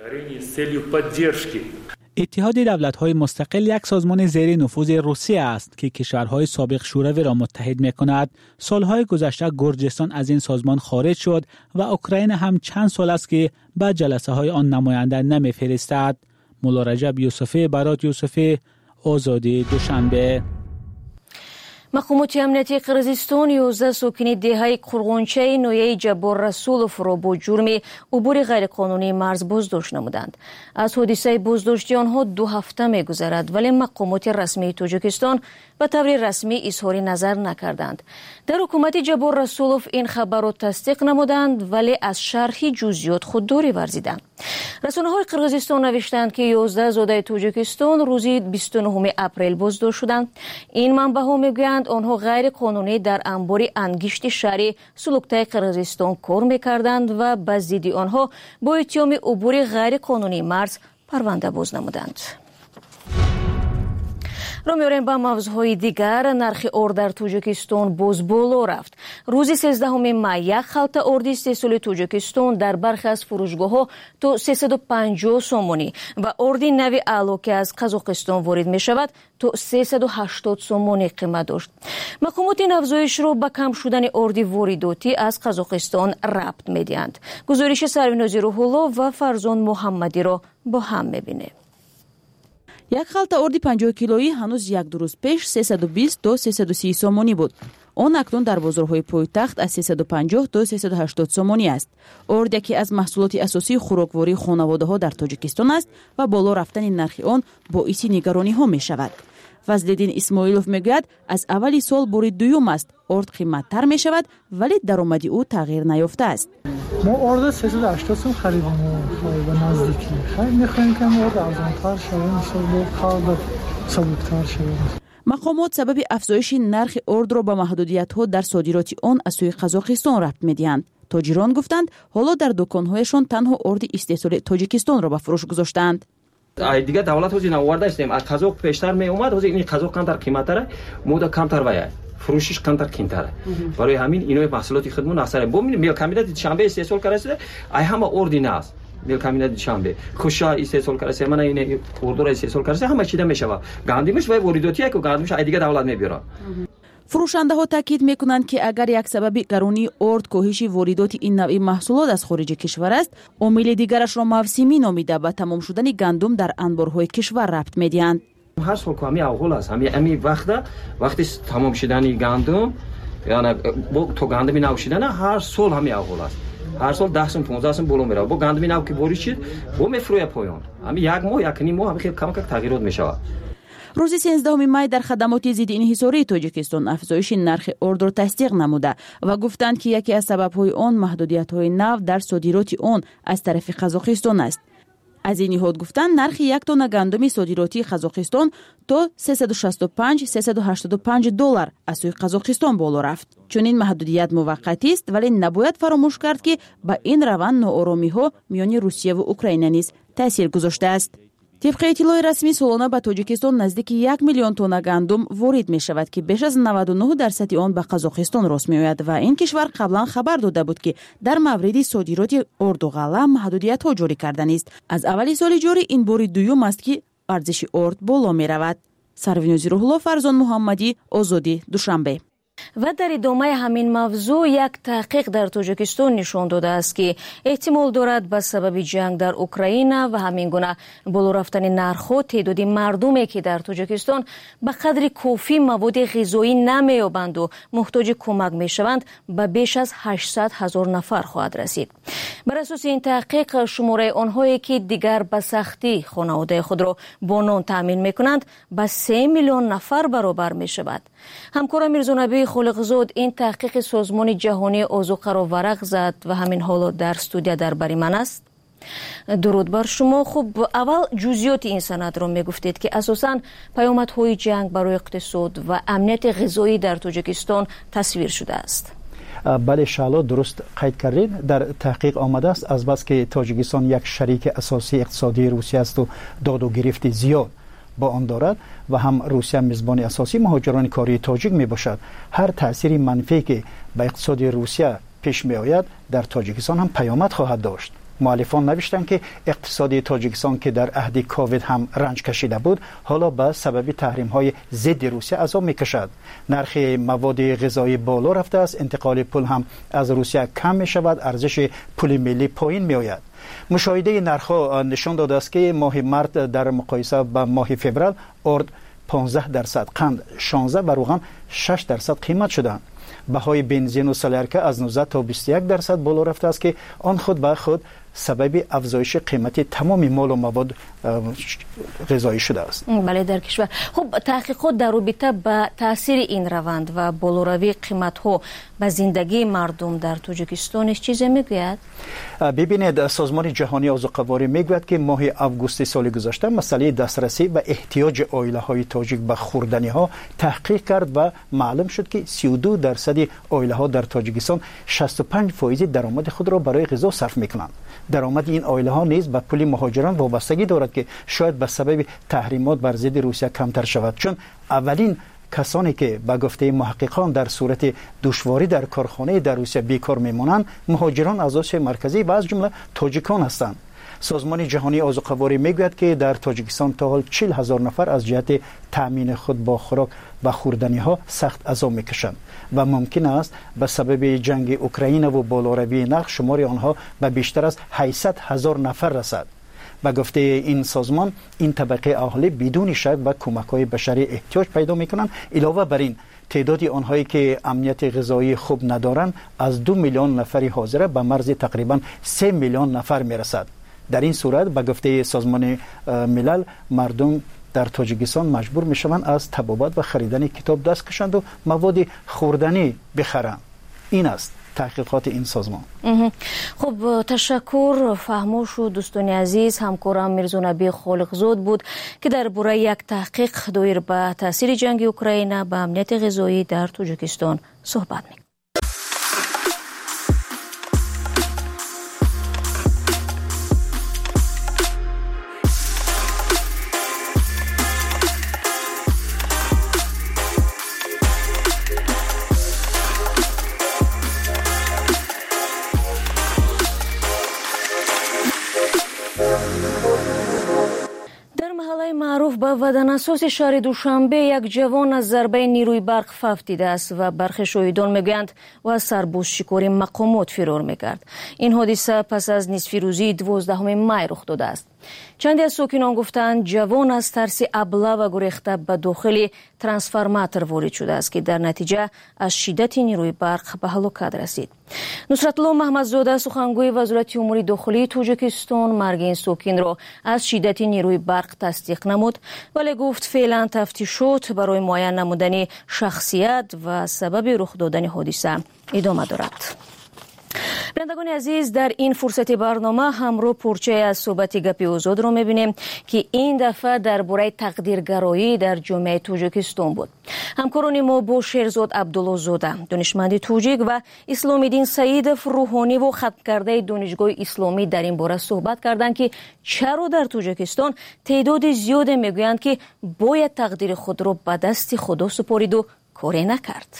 اتحادیه دولت‌های مستقل یک سازمان زیر نفوذ روسیه است که کشورهای سابق شوروی را متحد می‌کند. سالهای گذشته گرجستان از این سازمان خارج شد و اوکراین هم چند سال است که به جلسه‌های آن نماینده نمی‌فرستد. مروجب یوسفی، براد یوسفی، آزادی، دوشنبه. мақомоти амнияти Қирғизистон ёздаҳ сокини деҳаи Қурғончаи ноҳияи Ҷаббор Расуловро бо ҷурми убури ғайриқонунии марз боздошт намуданд. аз ҳодисаи боздоштии онҳо ду ҳафта мегузарад, вале мақомоти расмии Тоҷикистон ба таври расмӣ изҳори назар накарданд. дар ҳукумати Ҷаббор Расулов ин хабарро тасдиқ намуданд, вале аз шарҳи ҷузъиёт худдорӣ варзиданд. расонаҳои Қирғизистон навиштанд ки ёздаҳ зодаи Тоҷикистон рӯзи бисту нӯҳуми апрел боздошт шуданд. ин манбаъҳо мегӯянд онҳо ғайриқонунӣ дар анбори ангишти шаҳри Сулуктаи Қирғизистон кор мекарданд ва ба зидди онҳо бо иттиҳоми убури ғайриқонунии марз парвандабоз намуданд. رو می‌آوریم با موضوعهای دیگر. نرخ ارد در توجیکستان باز بالا رفت. روز سیزدهم می یک خلطه ارد استحصال توجیکستان در برخی از فروشگاه‌ها تا سیصد و پنجاه سومانی و ارد نوی اعلا که از قزاقستان وارد می‌شود تا سیصد و هشتاد سومانی قیمت داشت. مقامات این افزایش را به کم شدن ارد وارداتی از قزاقستان ربط می‌دهند. گزارش سرویناز روح‌الله و فرزان محمدی را با هم می‌بینیم. یک خلطه ارد پنجاه کیلویی هنوز یک دو روز پیش سیصد و بیست تا سیصد و سی سومانی بود. آن اکنون در بازارهای پایتخت از سیصد و پنجاه تا سیصد و هشتاد سومانی است. ارد یکی از محصولات اساسی خوراکواری خانواده‌ها در تاجیکستان است و بالا رفتن نرخ آن باعث نگرانی‌ها می‌شود. فضل‌الدین اسماعیلوف میگوید از اولی سال بار دوم است ارد قیمت‌تر می‌شود ولی درآمد او تغییر نیافته است. ما ارد سیصد و هشتاد سوم خریدیم و نزدیکی خیلی میخوایم که ارد ارزان‌تر شه مثلا با خرد سبکتر شه. مقامات سبب افزایش نرخ ارد را به محدودیت‌ها در صادرات آن از سوی قزاقستان ربط می‌دهند. تاجران گفتند حالا در دکان‌هایشان تنها ارد استحصال تاجیکستان را به فروش گذاشتند. ای دیگه دولت هزینه آورده استیم از قزاق پیشتر می اومد هزینه این قزاق کمتر قیمتره مودا کمتر وایه فروشش کمتر قیمتره برای همین اینو محصولات خودمون اثر ببینید میل کمیت شنبه استحصال کرده ای همه اردی ناس میل کمیت شنبه خوشا استحصال کرده من این اردو را استحصال کرده همه چیده میشوه گاندیمش و وارداتی که گاندیمش ای دیگه دولت میبره. فروشنده ها تاکید میکنند که اگر یک سبب گرانی ارد کاهش واردات این نوع محصولات از خارج کشور است، عامل دیگرش را موسمی نامیده به تمام شدن گندم در انبارهای کشور ربط میدهند. هر سال که همین اول است همین همین وقت وقتی تمام شدن گندم یعنی با تو گندم نو شدن هر سال همین اول است. هر سال ده سم پانزده سم بالا میره. با گندم نو که باری شد با میفروی پایان. همین یک ماه یک نیم ماه همین خیلی کم کم تغییرات میشه. روز سیزدهم می در خدمات ضد انحصاری تاجیکستان افزایش نرخ ارد را تصدیق نموده و گفتند که یکی از سبب‌های آن محدودیت‌های نو در صادرات آن از طرف قزاقستان است. از این نهاد گفتند نرخ یک تن گندم صادراتی قزاقستان تا سیصد و شصت و پنج سیصد و هشتاد و پنج دلار از سوی قزاقستان بالا رفت. چون این محدودیت موقتی است ولی نباید فراموش کرد که به این روند ناآرامی‌ها میان روسیه و اوکراین نیز تاثیر گذاشته است. طبق اطلاع رسمی سالانه به تاجیکستان نزدیک یک میلیون تن گندم وارد می شود که بیش از نود و نه درصد آن به قزاقستان راست می آید و این کشور قبلا خبر داده بود که در مورد صادرات ارد و غله محدودیت ها جاری کردن است. از اول سال جاری این بار دوم است که ارزش ارد بالا می رود. سروینوزی روح الله، فرزان محمدی، آزادی، دوشنبه. و در ادامه همین موضوع یک تحقیق در تاجیکستان نشان داده است که احتمال دارد به سبب جنگ در اوکراین و همین گونه بالا رفتن نرخ‌ها تعداد مردمی که در تاجیکستان به قدر کافی مواد غذایی نمی‌یابند و محتاج کمک می‌شوند به بیش از هشتصد هزار نفر خواهد رسید. بر اساس این تحقیق شماره آنهایی که دیگر به سختی خانواده خود را با نان تامین می‌کنند به سه میلیون نفر برابر می‌شود. همکارم میرزا نبی خالقزاد این تحقیق سازمان جهانی آذوقه را ورق زد و همین حالا در استودیو در بر من است. درود بر شما. خب اول جزئیات این سند را میگفتید که اساساً پیامدهای جنگ برای اقتصاد و امنیت غذایی در تاجیکستان تصویر شده است. بله شالا درست قید کردید. در تحقیق آمده است از بس که تاجیکستان یک شریک اساسی اقتصادی روسیه است و داد و گرفت زیاد با آن دارد و هم روسیه میزبان اساسی مهاجران کاری تاجیک می باشد. هر تأثیر منفی که به اقتصاد روسیه پیش می آید در تاجیکستان هم پیامد خواهد داشت. مؤلفان نوشتند که اقتصاد تاجیکستان که در عهد کووید هم رنج کشیده بود حالا به سبب تحریم های ضد روسیه عذاب می کشد. نرخ مواد غذایی بالا رفته است، انتقال پول هم از روسیه کم می شود، ارزش پول ملی پایین می آید. مشاهده نرخ‌ها نشان داده است که ماه مارت در مقایسه با ماه فوریه ارد پانزده درصد، قند شانزده و روغن شش درصد قیمت شدند. بهای بنزین و سلیارکه از نوزده تا بیست و یک درصد بالا رفته است که آن خود به خود سبب افزایش قیمت تمام مال و مواد غذایی شده است. بله در کشور. خب تحقیقات در رابطه با تاثیر این روند و بالاروی قیمت‌ها به زندگی مردم در تاجیکستان چیزی میگوید؟ ببینید سازمان جهانی آذوقه‌واری میگوید که ماه آگوست سال گذشته مسئله دسترسی و احتیاج عائله‌های تاجیک به خوردنی‌ها تحقیق کرد و معلوم شد که سی و دو درصد عائله‌ها در تاجیکستان شصت و پنج درصد درآمد خود را برای غذا صرف می‌کنند. درآمد این عائله‌ها نیز به پول مهاجران وابستگی دارد که شاید به سبب تحریمات بر ضد روسیه کمتر شود، چون اولین کسانی که به گفته محققان در صورت دشواری در کارخانه در روسیه بیکار میمونند مهاجران از آسیا مرکزی و از جمله تاجیکان هستند. سازمان جهانی آذوقه‌واری میگوید که در تاجیکستان تا حال چهل هزار نفر از جهت تامین خود با خوراک و خوردنی ها سخت عذاب میکشند و ممکن است به سبب جنگ اوکراین و بالاروی نرخ شمار آنها به بیشتر از هشتصد هزار نفر رسد. به گفته این سازمان این طبقه اهالی بدون شک به کمک‌های بشری احتیاج پیدا می‌کنند. علاوه بر این تعدادی آنهایی که امنیت غذایی خوب ندارند از دو میلیون نفری حاضر به مرز تقریبا سه میلیون نفر میرسد. در این صورت به گفته سازمان ملل مردم در تاجیکستان مجبور میشوند از طبابت و خریدن کتاب دست کشند و مواد خوردنی بخرند. این است. تحقیقات این سازمان. خب تشکر فهموش و دوستان عزیز. همکارم میرزا نبی خالقزاد بود که درباره یک تحقیق دایر به تاثیر جنگ اوکراین به امنیت غذایی در تاجیکستان صحبت می‌کرد. معروف به ودانساز شهر دوشنبه یک جوان از ضربه نیروی برق فوت دیده است و برخی شاهدان میگویند و از سربازشکاری مقامات فرار میکرد. این حادثه پس از نصف روزی دوازدهم می رخ داده است. چندی از ساکنان گفتند جوان از ترس ابله و گریخته به داخل ترانسفورماتور وارد شده است که در نتیجه از شدت نیروی برق به هلاکت رسید. نصرت الله محمدزاده سخنگوی وزارت امور داخلی تاجیکستان مرگ این ساکن را از شدت نیروی برق تصدیق نمود، ولی گفت فعلا تفتیشات برای معاین نمودن شخصیت و سبب رخ دادن حادثه ادامه دارد. بینندگان عزیز، در این فرصت برنامه همراه پرچه از صحبت گپی آزاد را میبینیم که این دفعه درباره تقدیرگرایی در جامعه تاجیکستان بود. همکاران ما با شیرزاد عبدالله زاده دانشمند تاجیک و اسلام‌الدین سعیدов روحانی و ختم کرده دانشگاه اسلامی در این باره صحبت کردند که چرا در تاجیکستان تعداد زیاد میگویند که باید تقدیر خود را به دست خدا سپارید و کاری نکرد.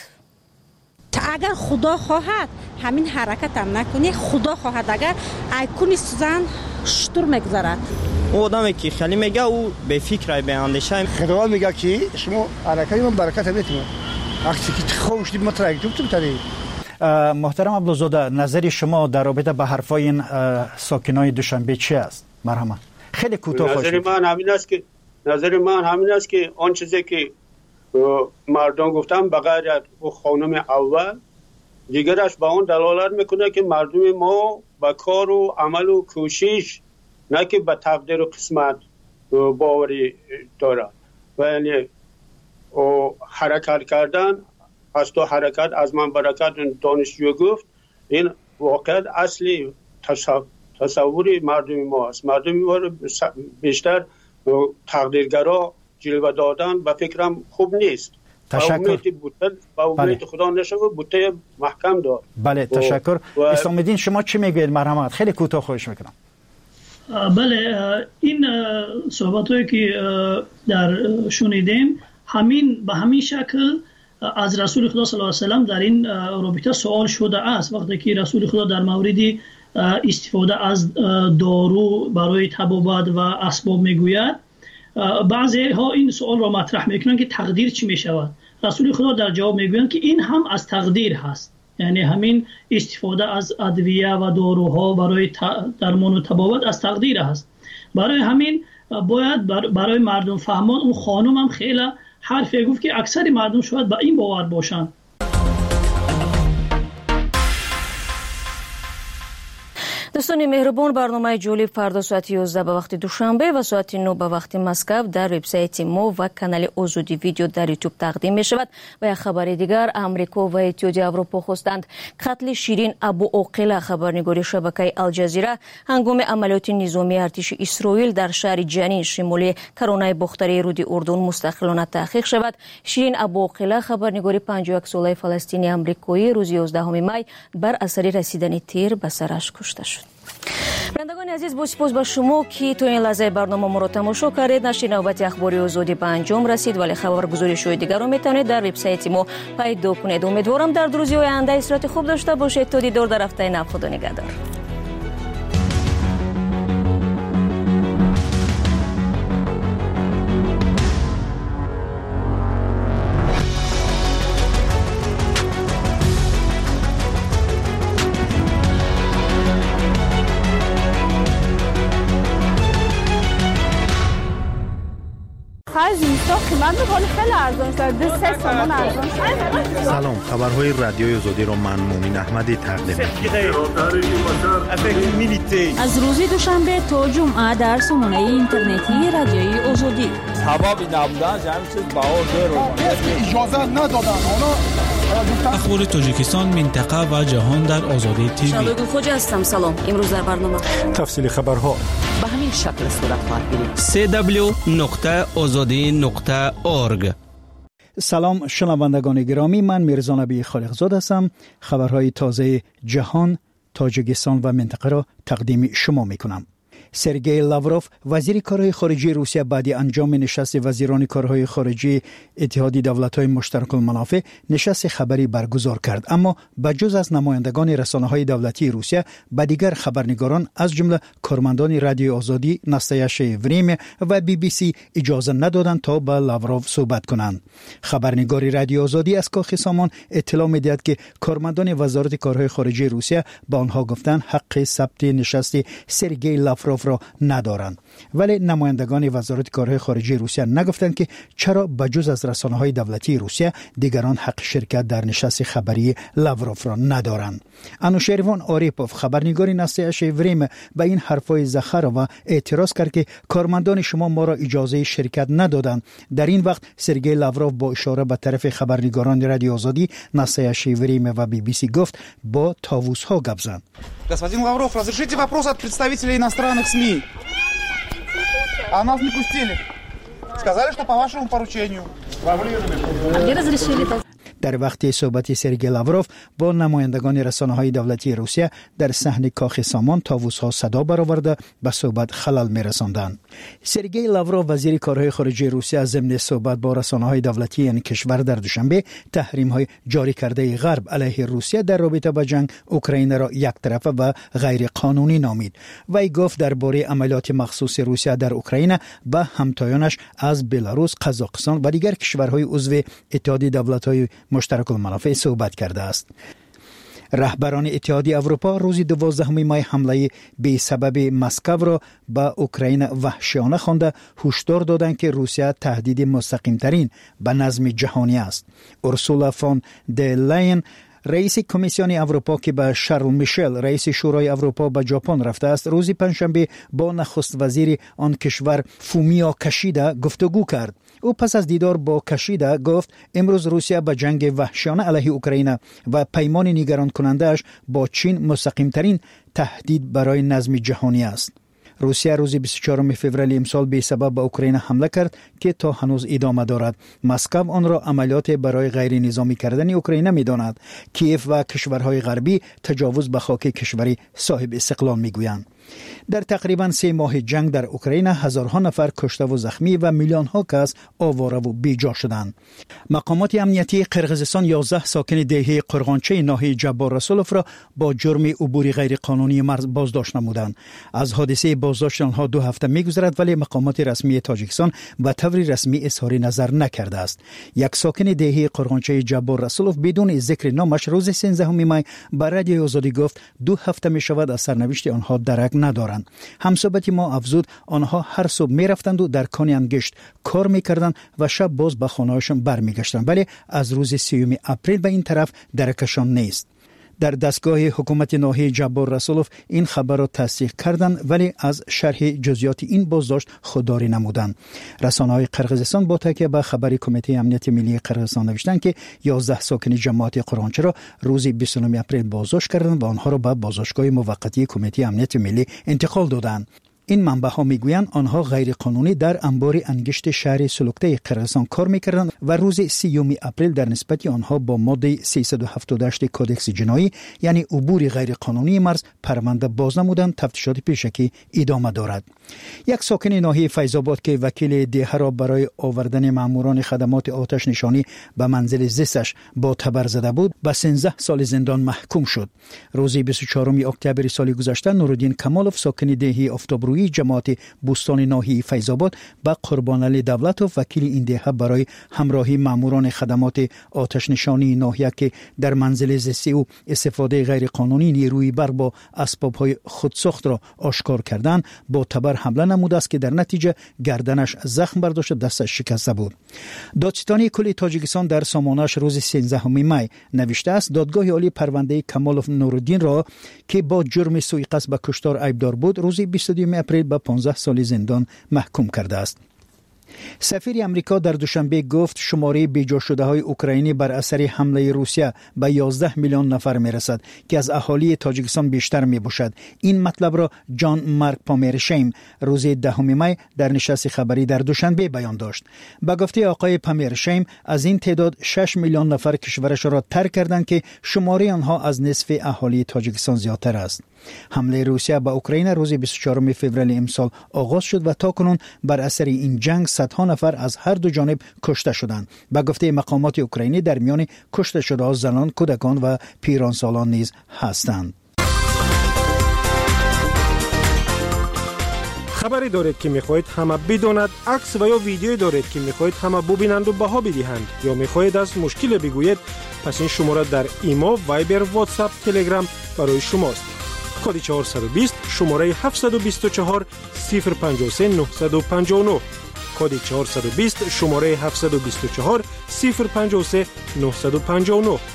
اگر خدا خواهد همین حرکت هم نکنی، خدا خواهد اگر ایکونی سوزن شطور میگذارد. او آدمی که خیلی میگه او به فکر به اندیشه خدا میگه که شما حرکت من برکت میتونید وقتی که خوش دید مترک تو بتونید. محترم عبدالزاده، نظر شما در رابطه با حرفای این ساکنای دوشنبه چی است؟ مرحمت خیلی کوتاه. نظر من همین است که نظر من همین است که آن چیزی که مردم گفتم بغیر از خانم اول دیگرش به اون دلالت میکنه که مردم ما با کار و عمل و کوشش نه که به تقدیر و قسمت باوری دارد و یعنی حرکت کردن از تو حرکت از من برکت دانشجو گفت این واقعا اصلی تصوری مردم ما است. مردم ما بیشتر تقدیرگرا جلوه دادن به فکرم خوب نیست. تشکر. با امید خدا نشه بوته محکم دار. بله تشکر. و... اسلام‌الدین شما چی میگید؟ مرحمت خیلی کوتاه خواهش میکنم. بله این صحبتایی که در شنیدیم همین به همین شکل از رسول خدا صلی الله علیه و سلم در این رابطه سوال شده است. وقتی که رسول خدا در مورد استفاده از دارو برای طبابت و اسباب میگوید، بعضی ها این سوال را مطرح میکنن که تقدیر چی میشود؟ رسول خدا در جواب میگویند که این هم از تقدیر هست، یعنی همین استفاده از ادویه و داروها برای درمان و طبابت از تقدیر هست. برای همین باید برای مردم فهمان. اون خانم هم خیلی حرفی گفت که اکثر مردم شاید به این باور باشند. دوستان مهربان، برنامه جالب فردا ساعت یازده به وقت دوشنبه و ساعت نه به وقت مسکو در وبسایت ما و کانال آزادی ویدیو در یوتیوب تقدیم می شود. و یک خبر دیگر، امریکا و اتحادیه اروپا خواستند قتل شیرین ابو عاقله خبرنگار شبکه الجزیره هنگام عملیات نظامی ارتش اسرائیل در شهر جنین شمالی کرانه باختری رود اردن مستقلانه تحقیق شود. شیرین ابو عاقله خبرنگار پنجاه و یک ساله فلسطینی آمریکایی روز یازدهم می بر اثر رسیدن تیر به سرش کشته شد. بینندگان عزیز، با سپاس به شما که تو این لحظه برنامه ما را تماشا کردید. نشر نوبت اخباری آزادی به انجام رسید، ولی خبرگزاری شوی دیگر را میتونید در وبسایت ما پیدا کنید. امیدوارم در روزهای آینده استراحت خوب داشته باشید. تا دیدار در هفته نو. خدا نگهدار. سلام، خبرهای رادیوی آزادی را من مومن احمدی تقدیم می‌کنم. از روز دوشنبه تا جمعه در سامانه اینترنتی رادیوی آزادی. سبب نبودن جمع چیز باور رو اجازه ندادن. اونا اخبار تاجیکستان، منطقه و جهان در آزادی تیوی. شادو خوجا هستم. سلام. امروز در برنامه تفصیل خبرها به همین شکل صورت خواهد گرفت. سی دبلیو نقطه آزادی نقطه اورگ. سلام شنوندگان گرامی، من میرزا نبی خالقزاد هستم. خبرهای تازه جهان، تاجیکستان و منطقه را تقدیم شما میکنم. سرگئی لاوروف وزیر کارهای خارجی روسیه بعد انجام نشست وزیران کارهای خارجی اتحاد دولت‌های مشترک المنافع نشست خبری برگزار کرد، اما بجز از نمایندگان رسانه‌های دولتی روسیه به دیگر خبرنگاران از جمله کارمندان رادیو آزادی ناستایش وریم و بی بی سی اجازه ندادند تا با لاوروف صحبت کنند. خبرنگار رادیو آزادی از کاخ سامان اطلاع می‌دهد که کارمندان وزارت کارهای خارجی روسیه با آنها گفتند حق ثبت نشست سرگئی لاوروف را ندارند، ولی نمایندگان وزارت کارهای خارجی روسیه نگفتند که چرا بجز از رسانه‌های دولتی روسیه دیگران حق شرکت در نشست خبری لاوروف را ندارند. انوشیروان آریپوف خبرنگار ناستایش وریم به این حرفای زخر و اعتراض کرد که کارمندان شما ما را اجازه شرکت ندادند. در این وقت سرگئی لاوروف با اشاره به طرف خبرنگاران رادیو آزادی ناستایش وریم و بی بی سی گفت با طاووس‌ها گپ زد. Господин Лавров, разрешите вопрос от представителей иностранных СМИ. А нас не пустили. Сказали, что по вашему поручению. А где разрешили? در وقت صحبت سرگئی لاوروف با نمایندگان رسانه‌های دولتی روسیه در صحن کاخ سامان طاووس‌ها صدا برآورده به صحبت خلل می‌رساندند. سرگئی لاوروف وزیر کارهای خارجی روسیه ضمن صحبت با رسانه‌های دولتی این کشور در دوشنبه تحریم‌های جاری کرده غرب علیه روسیه در رابطه با جنگ اوکراین را یک طرفه و غیر قانونی نامید. وی گفت درباره عملیات مخصوص روسیه در اوکراین با همتایانش از بلاروس، قزاقستان و دیگر کشورهای عضو اتحاد دولت‌های مشترک المنافع صحبت کرده است. رهبران اتحاد اروپا روز دوازدهم مای حمله بی سبب مسکو را به اوکراین وحشیانه خوانده هشدار دادند که روسیه تهدید مستقیم ترین به نظم جهانی است. اورسولا فون در لاین رئیس کمیسیون اروپا که به شارل میشل رئیس شورای اروپا به ژاپن رفته است، روز پنجشنبه با نخست وزیر آن کشور فومیو کشیدا گفتگو کرد. او پس از دیدار با کشیدا گفت امروز روسیه به جنگ وحشیانه علیه اوکراین و پیمان نگران کننده‌اش با چین مستقیم ترین تهدید برای نظم جهانی است. روسیه روز بیست و چهارم فوریه امسال به سبب به اوکراین حمله کرد که تا هنوز ادامه دارد. مسکو آن را عملیات برای غیر نظامی کردن اوکراین می‌داند. کیف و کشورهای غربی تجاوز به خاک کشوری صاحب استقلال می‌گویند. در تقریبا سه ماه جنگ در اوکراین هزارها نفر کشته و زخمی و میلیون ها کس آواره و بیجا شدند. مقامات امنیتی قرقیزستان یازده ساکن دهه قرغانچه ناحیه جبار رسولوف را با جرم عبور غیر قانونی مرز بازداشت نمودند. از حادثه بازداشت آنها دو هفته می‌گذرد، ولی مقامات رسمی تاجیکستان به طور رسمی اظهار نظر نکرده است. یک ساکن دهه قرغانچه جبار رسولوف بدون ذکر نامش روز سیزدهم مای به رادیو آزادی گفت دو هفته می‌شود از سرنوشت آنها درک ندارند. همصحبت ما افزود آنها هر صبح می رفتند و در کان انگشت کار میکردند و شب باز به خانه‌هاشان برمیگشتند، ولی از روز سیوم اپریل به این طرف درکشان نیست. در دستگاه حکومت ناحیه جبار رسولوف این خبر را تصدیق کردند، ولی از شرح جزئیات این بازداشت خودداری نمودند. رسانه‌های قرقیزستان با تکیه به خبر کمیته امنیت ملی قرقیزستان نوشتند که یازده ساکن جماعت قرغانچه را روز بیست و نه اپریل بازداشت کردند و آنها را به بازداشتگاه موقتی کمیته امنیت ملی انتقال دادند. این منبع‌ها میگویند آنها غیر قانونی در انبار انگشت شهر سلوکته قرقیزستان کار میکردند و روز سیوم اپریل در نسبت آنها با ماده سیصد و هفتاد و هشت کدکس جنایی یعنی عبور غیر قانونی مرز پرونده باز نمودند. تفتیشات پیشکی ادامه دارد. یک ساکن ناحیه فیض‌آباد که وکیل دهه را برای آوردن ماموران خدمات آتش نشانی به منزل زیستش با تبر زده بود به سیزده سال زندان محکوم شد. روز بیست و چهارم اکتبر سال گذشته نورالدین کمالوف ساکن دهه آفتابرویی جماعت بوستان ناحیه فیض‌آباد با قربان علی دولتوف وکیل این دهه برای همراهی ماموران خدمات آتش نشانی ناحیه که در منزل زیستی او استفاده غیر قانونی نیروی برق با اسباب‌های خودساخت را آشکار کردند با تبر حمله نموده است که در نتیجه گردنش زخم برداشت و دستش شکسته بود. دادستانی کل تاجیکستان در سامانه‌اش روز سیزدهم می نوشته است دادگاه عالی پرونده کمالوف نورالدین را که با جرم سوء قصد به کشتار ایبدار بود روز بیست و دو اپریل به پانزده سال زندان محکوم کرده است. سفیر امریکا در دوشنبه گفت شماره بیجا شده های اوکراینی بر اثر حمله روسیه به یازده میلیون نفر میرسد که از اهالی تاجیکستان بیشتر می باشد. این مطلب را جان مارک پامیرشیم روز دهم می در نشست خبری در دوشنبه بیان داشت. با گفته آقای پامیرشیم از این تعداد شش میلیون نفر کشورش را ترک کردند که شماره آنها از نصف اهالی تاجیکستان زیادتر است. حمله روسیه به اوکراین روز بیست و چهارم فوریه امسال آغاز شد و تاکنون بر اثر این جنگ صدها نفر از هر دو جانب کشته شدند. به گفته مقامات اوکراینی در میان کشته شده زنان، کودکان و پیرانسالان نیز هستند. خبری دارید که میخواهید همه بداند، عکس و یا ویدیویی دارید که میخواهید همه ببینند و بها بدهند، یا میخواهید از مشکل بگویید، پس این شماره در ایما، وایبر، واتساپ، تلگرام برای شماست. کد چهارصد و بیست شماره هفتصد و بیست و چهار صفر پنجاه و سه نهصد و پنجاه و نه. کد چهارصد و بیست شماره هفتصد و بیست و چهار صفر پنجاه و سه نهصد و پنجاه و نه.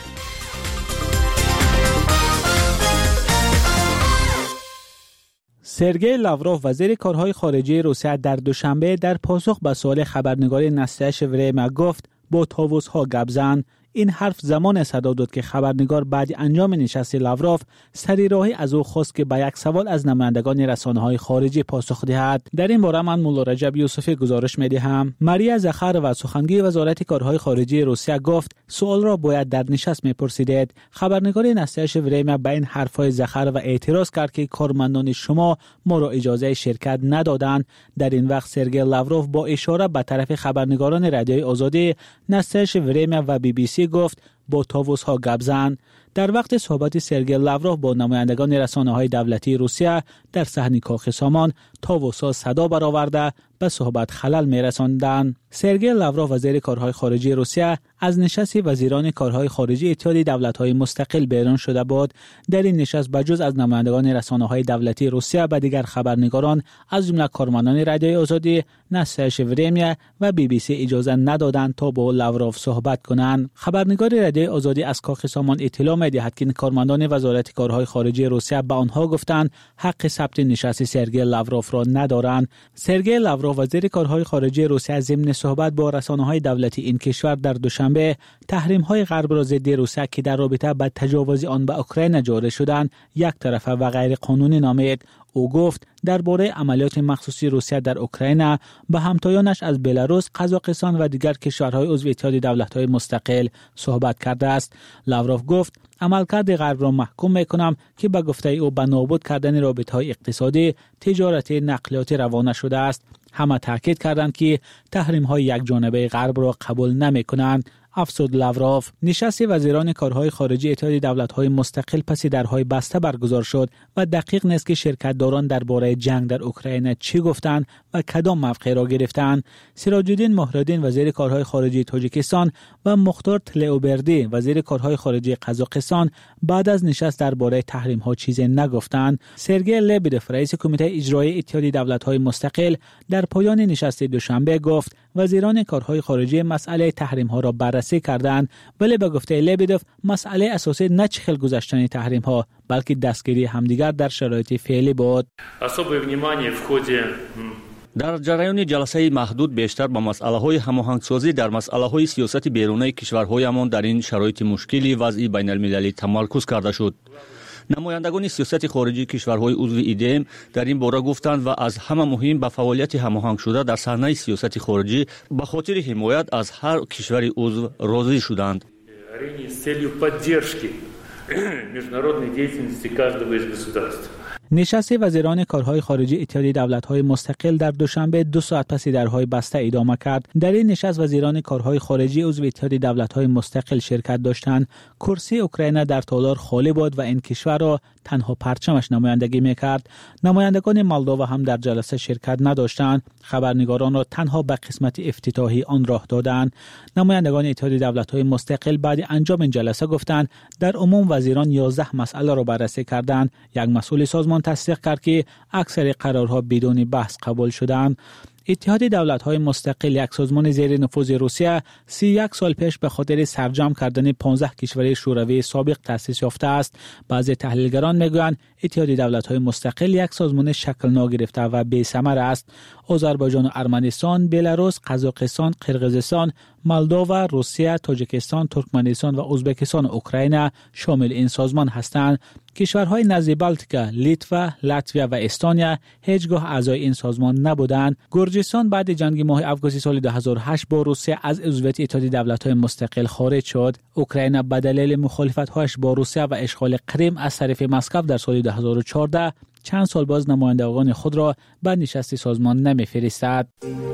سرگئی لاوروف وزیر کارهای خارجه روسیه در دوشنبه در پاسخ به سوال خبرنگار نستعش ورما گفت با طاووس‌ها گپ زن. این حرف زمان صدا داد که خبرنگار بعد انجام نشست لاوروف سریراهی از او خواست که به یک سوال از نمایندگان رسانه‌های خارجی پاسخ دهد. در این باره من مولا رجب یوسفی گزارش می‌دهم. ماریا زخاروا سخنگوی وزارت کارهای خارجی روسیه گفت سوال را باید در نشست می‌پرسیدید. خبرنگار نستعش ورما به این حرف‌های زخاروا اعتراض کرد که کارمندان شما ما را اجازه شرکت ندادند. در این وقت سرگئی لاوروف با اشاره به طرف خبرنگاران رادیوی آزادی، نستعش ورما و بی بی سی گفت با طاووس‌ها گپ زن. در وقت صحبت سرگئی لاوروف با نمایندگان رسانه‌های دولتی روسیه در صحن کاخ سامان، طاووس‌ها صدا برآورده به صحبت خلل می‌رساندند. سرگئی لاوروف وزیر کارهای خارجی روسیه از نشست وزیران کارهای خارجی اتحاد دولت‌های مستقل بیرون شده بود. در این نشست بجز از نمایندگان رسانه‌های دولتی روسیه و دیگر خبرنگاران از جمله کارمندان رادیوی آزادی، نستعش ورما و بی بی سی اجازه ندادند تا با لاوروف صحبت کنند. خبرنگار رادیوی آزادی از کاخ سامان اطلاع می‌دهد که کارمندان وزارت کارهای خارجی روسیه به آنها گفتند حق ثبت نشست سرگئی لاوروف را ندارند. سرگئی لاوروف وزیر کارهای خارجی روسیه ضمن صحبت با رسانه‌های دولتی این کشور در دوشنبه تحریم‌های غرب را ضد روسیه که در رابطه با تجاوز آن به اوکراین جاری شدند یک طرفه و غیر قانونی نامید. او گفت درباره عملیات مخصوصی روسیه در اوکراین به همتایانش از بلاروس، قزاقستان و دیگر کشورهای عضو اتحاد دولت‌های مستقل صحبت کرده است. لاوروف گفت عملکرد غرب را محکوم می‌کنم که به گفته او به نابود کردن رابطه‌های اقتصادی، تجارتی، نقلیاتی روانه شده است. همه تاکید کردند که تحریم‌های یک جانبه غرب را قبول نمی‌کنند. افسود لاوروف. نشست وزیران کارهای خارجی اتحاد دولت‌های مستقل پس درهای بسته برگزار شد و دقیق نیست که شرکت‌داران درباره جنگ در اوکراین چی گفتند و کدام موقع را گرفتند. سراج الدین مهرالدین وزیر کارهای خارجی تاجیکستان و مختار تلئوبردی وزیر کارهای خارجی قزاقستان بعد از نشست درباره تحریم‌ها چیزی نگفتند. سرگئی لبدوف رئیس کمیته اجرایی اتحاد دولت‌های مستقل در پایان نشست دوشنبه گفت وزیران کارهای خارجی مسئله تحریم‌ها را بررسی کردند، ولی به گفته لبدوف مسئله اساسی نه چخل گذشتن تحریم‌ها بلکه دستگیری همدیگر در شرایط فعلی بود. در جریان جلسه محدود بیشتر با مسئله‌های هماهنگسازی در مسئله‌های سیاست بیرونی کشورهایمان در این شرایط مشکلی وضعی بین المللی تمرکز کرده شد. نمایندگان سیاست خارجی کشورهای عضو ایدم در این باره گفتند و از همه مهم به فعالیت هماهنگ شده در صحنه سیاست خارجی به خاطر حمایت از هر کشور عضو راضی شدند. نشست وزیران کارهای خارجی اتحاد دولت‌های مستقل در دوشنبه دو ساعت پس درهای بسته ادامه کرد. در این نشست وزیران کارهای خارجی عضو اتحاد دولت‌های مستقل شرکت داشتند. کرسی اوکراین در تالار خالی بود و این کشور را تنها پرچمش نمایندگی می‌کرد. نمایندگان مولداوا هم در جلسه شرکت نداشتند. خبرنگاران را تنها به قسمت افتتاحی آن راه دادند. نمایندگان اتحاد دولت‌های مستقل بعد انجام این جلسه گفتند در عموم وزیران یازده مسئله را بررسی کردند. یک مسئول سازمان تصدیق کرد که اکثر قرارها بدون بحث قبول شدند. اتحاد دولت‌های مستقل یک سازمان زیر نفوذ روسیه سی و یک سال پیش به خاطر سرجم کردن پانزده کشور شوروی سابق تأسیس یافته است. بعضی تحلیلگران میگویند اتحاد دولت‌های مستقل یک سازمان شکل ناگرفته و بی‌ثمر است. آذربایجان و ارمنستان، بلاروس، قزاقستان، قرقیزستان، مولدو و روسیه، تاجیکستان، ترکمنستان و ازبکستان و اوکراین شامل این سازمان هستند. کشورهای نزد بالتیکا، لیتوا، لاتویا و استونیا هیچگاه اعضای این سازمان نبودند. گرجستان بعد جنگ ماه آگوست سال دو هزار و هشت با روسیه از عضویت اتحاد دولت‌های مستقل خارج شد. اوکراین به دلیل مخالفت‌هایش با روسیه و اشغال کریم از طرف مسکو در سال دو هزار و چهارده چند سال باز نمایندگان خود را به نشست سازمان نمی‌فرستاد.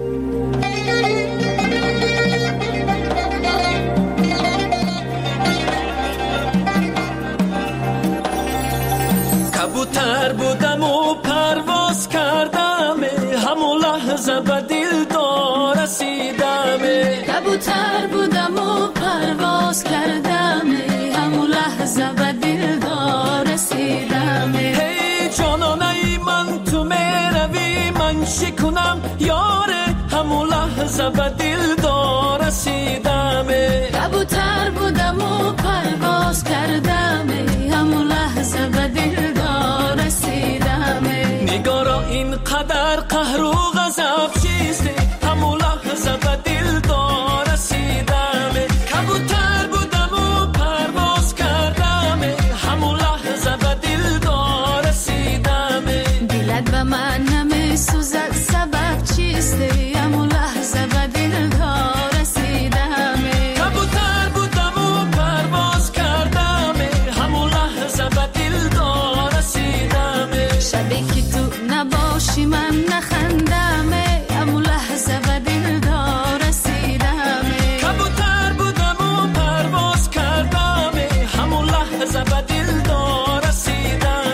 کبوتر بودم و پرواز کردم، همون لحظه به دلدار رسیدم. کبوتر بودم و پرواز کردم، همون لحظه به دلدار رسیدم. هی جانانه من تو میروی من شکنم یاره، همون لحظه به دلدار رسیدم. کبوتر بودم و پرواز کردم، همون لحظه به دلدار رسیدم. نگارا اینقدر قهر و غضب چیسته، همون لحظه به دلدار رسیدم. کبوتر بودم و پرواز کردم، همون لحظه به دلدار رسیدم. دلت به من نمیسوزد سبب چیسته، همون لحظه به دلدار رسیدم. کبوتر بودم و پرواز کردم، همون لحظه به دلدار رسیدم. شبی که تو نباشی من نخندم، همون لحظه به دلدار رسیدم. کبوتر بودم و پرواز کردم، همون لحظه به دلدار رسیدم.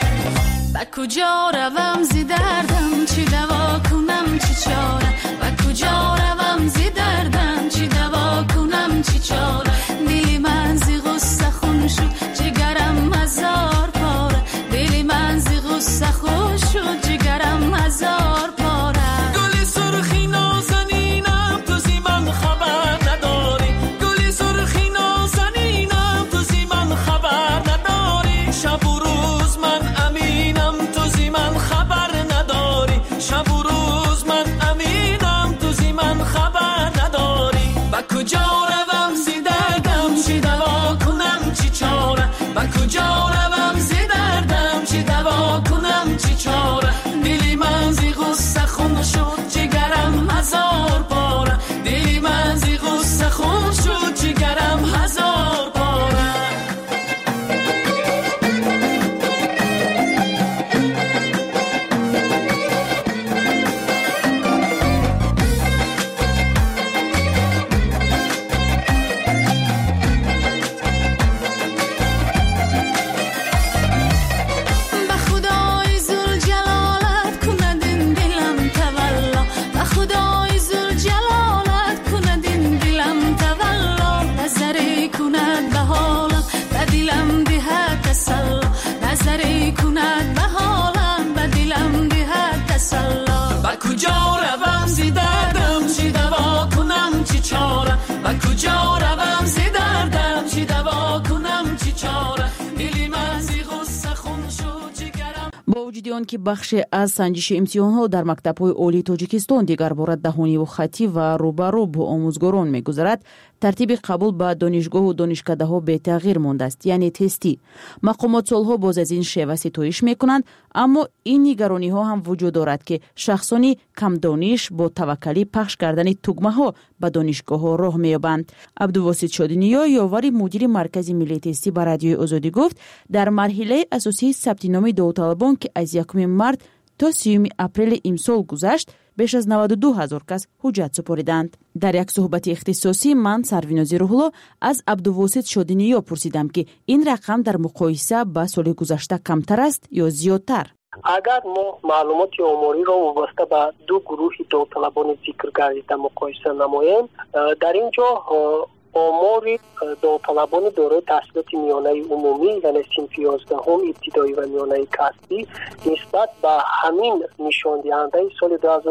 با کجا روم زی دردم، چی دوا کنم چی چاره. با کجا روم زی دردم، چی دوا کنم چی چاره. دلی من زی غصه خون شد، جگرم هزار پاره. دلی من زی غصه خون شد، جگرم هزار پاره. گلی سرخی نازنینم تو زی من خبر نداری. گلی سرخی نازنینم تو زی من خبر نداری. شب و روز من امینم تو زی من خبر نداری. شب و روز من امینم تو زی من خبر نداری. با کجا روم زی دردم، چی دوا کنم چی چاره. با کجا روم زی دردم، چی دوا کنم چی چاره. دلی من زی غصه خون شد، جگرم هزار پاره. دلی من زی غصه خون شد، جگرم هزار پاره. به خدای ذوالجلالت کند این دلم تولا. به خدای ذوالجلالت کند این دلم تولا. نظری کند به حالم، به دلم دهد تسلا. نظری کند به حالم، به دلم دهد تسلا. با کجا روم زی دردم، چی دوا کنم چی چاره. با کجا روم زی دردم، چی دوا کنم چی چاره. دلی من زی غصه خون شد، جگرم. با وجود آن که بخش از سنجش امتحان‌ها در مکتب‌های عالی تاجیکستان دیگر باره دهانی و خطی و روبرو با آموزگاران می‌گذرد، ترتیب قبول به دانشگاه و دانشکده‌ها به تغییر مانده است، یعنی تستی. مقامات سالها باز از این شیوه ستایش می‌کنند، اما این نگرانی‌ها هم وجود دارد که شخصانی کم دانش با توکلی پخش کردن تگمه‌ها به دانشگاه‌ها راه می‌یابند. عبدالواسط شادینیا، یاور مدیر مرکز ملی تستی به رادیوی آزادی گفت در مرحله اساسی ثبت نام داوطلبان که از یکم مارس تا سیوم اپریل امسال گذشت، بیش از نود و دو هزار کس حجت سپردند. در یک صحبت اختصاصی من سرویناز روح‌الله از عبدالواسط شادینیا پرسیدم که این رقم در مقایسه با سال گذشته کمتر است یا زیادتر. اگر ما معلومات آماری را وابسته به دو گروه داوطلبان ذکر گردیده مقایسه نماییم، در اینجا آمار داوطلبان دارای تحصیلات میانه عمومی یعنی صنف یازدهم ابتدایی و میانه کسبی نسبت به همین نشان دهنده سال دو هزار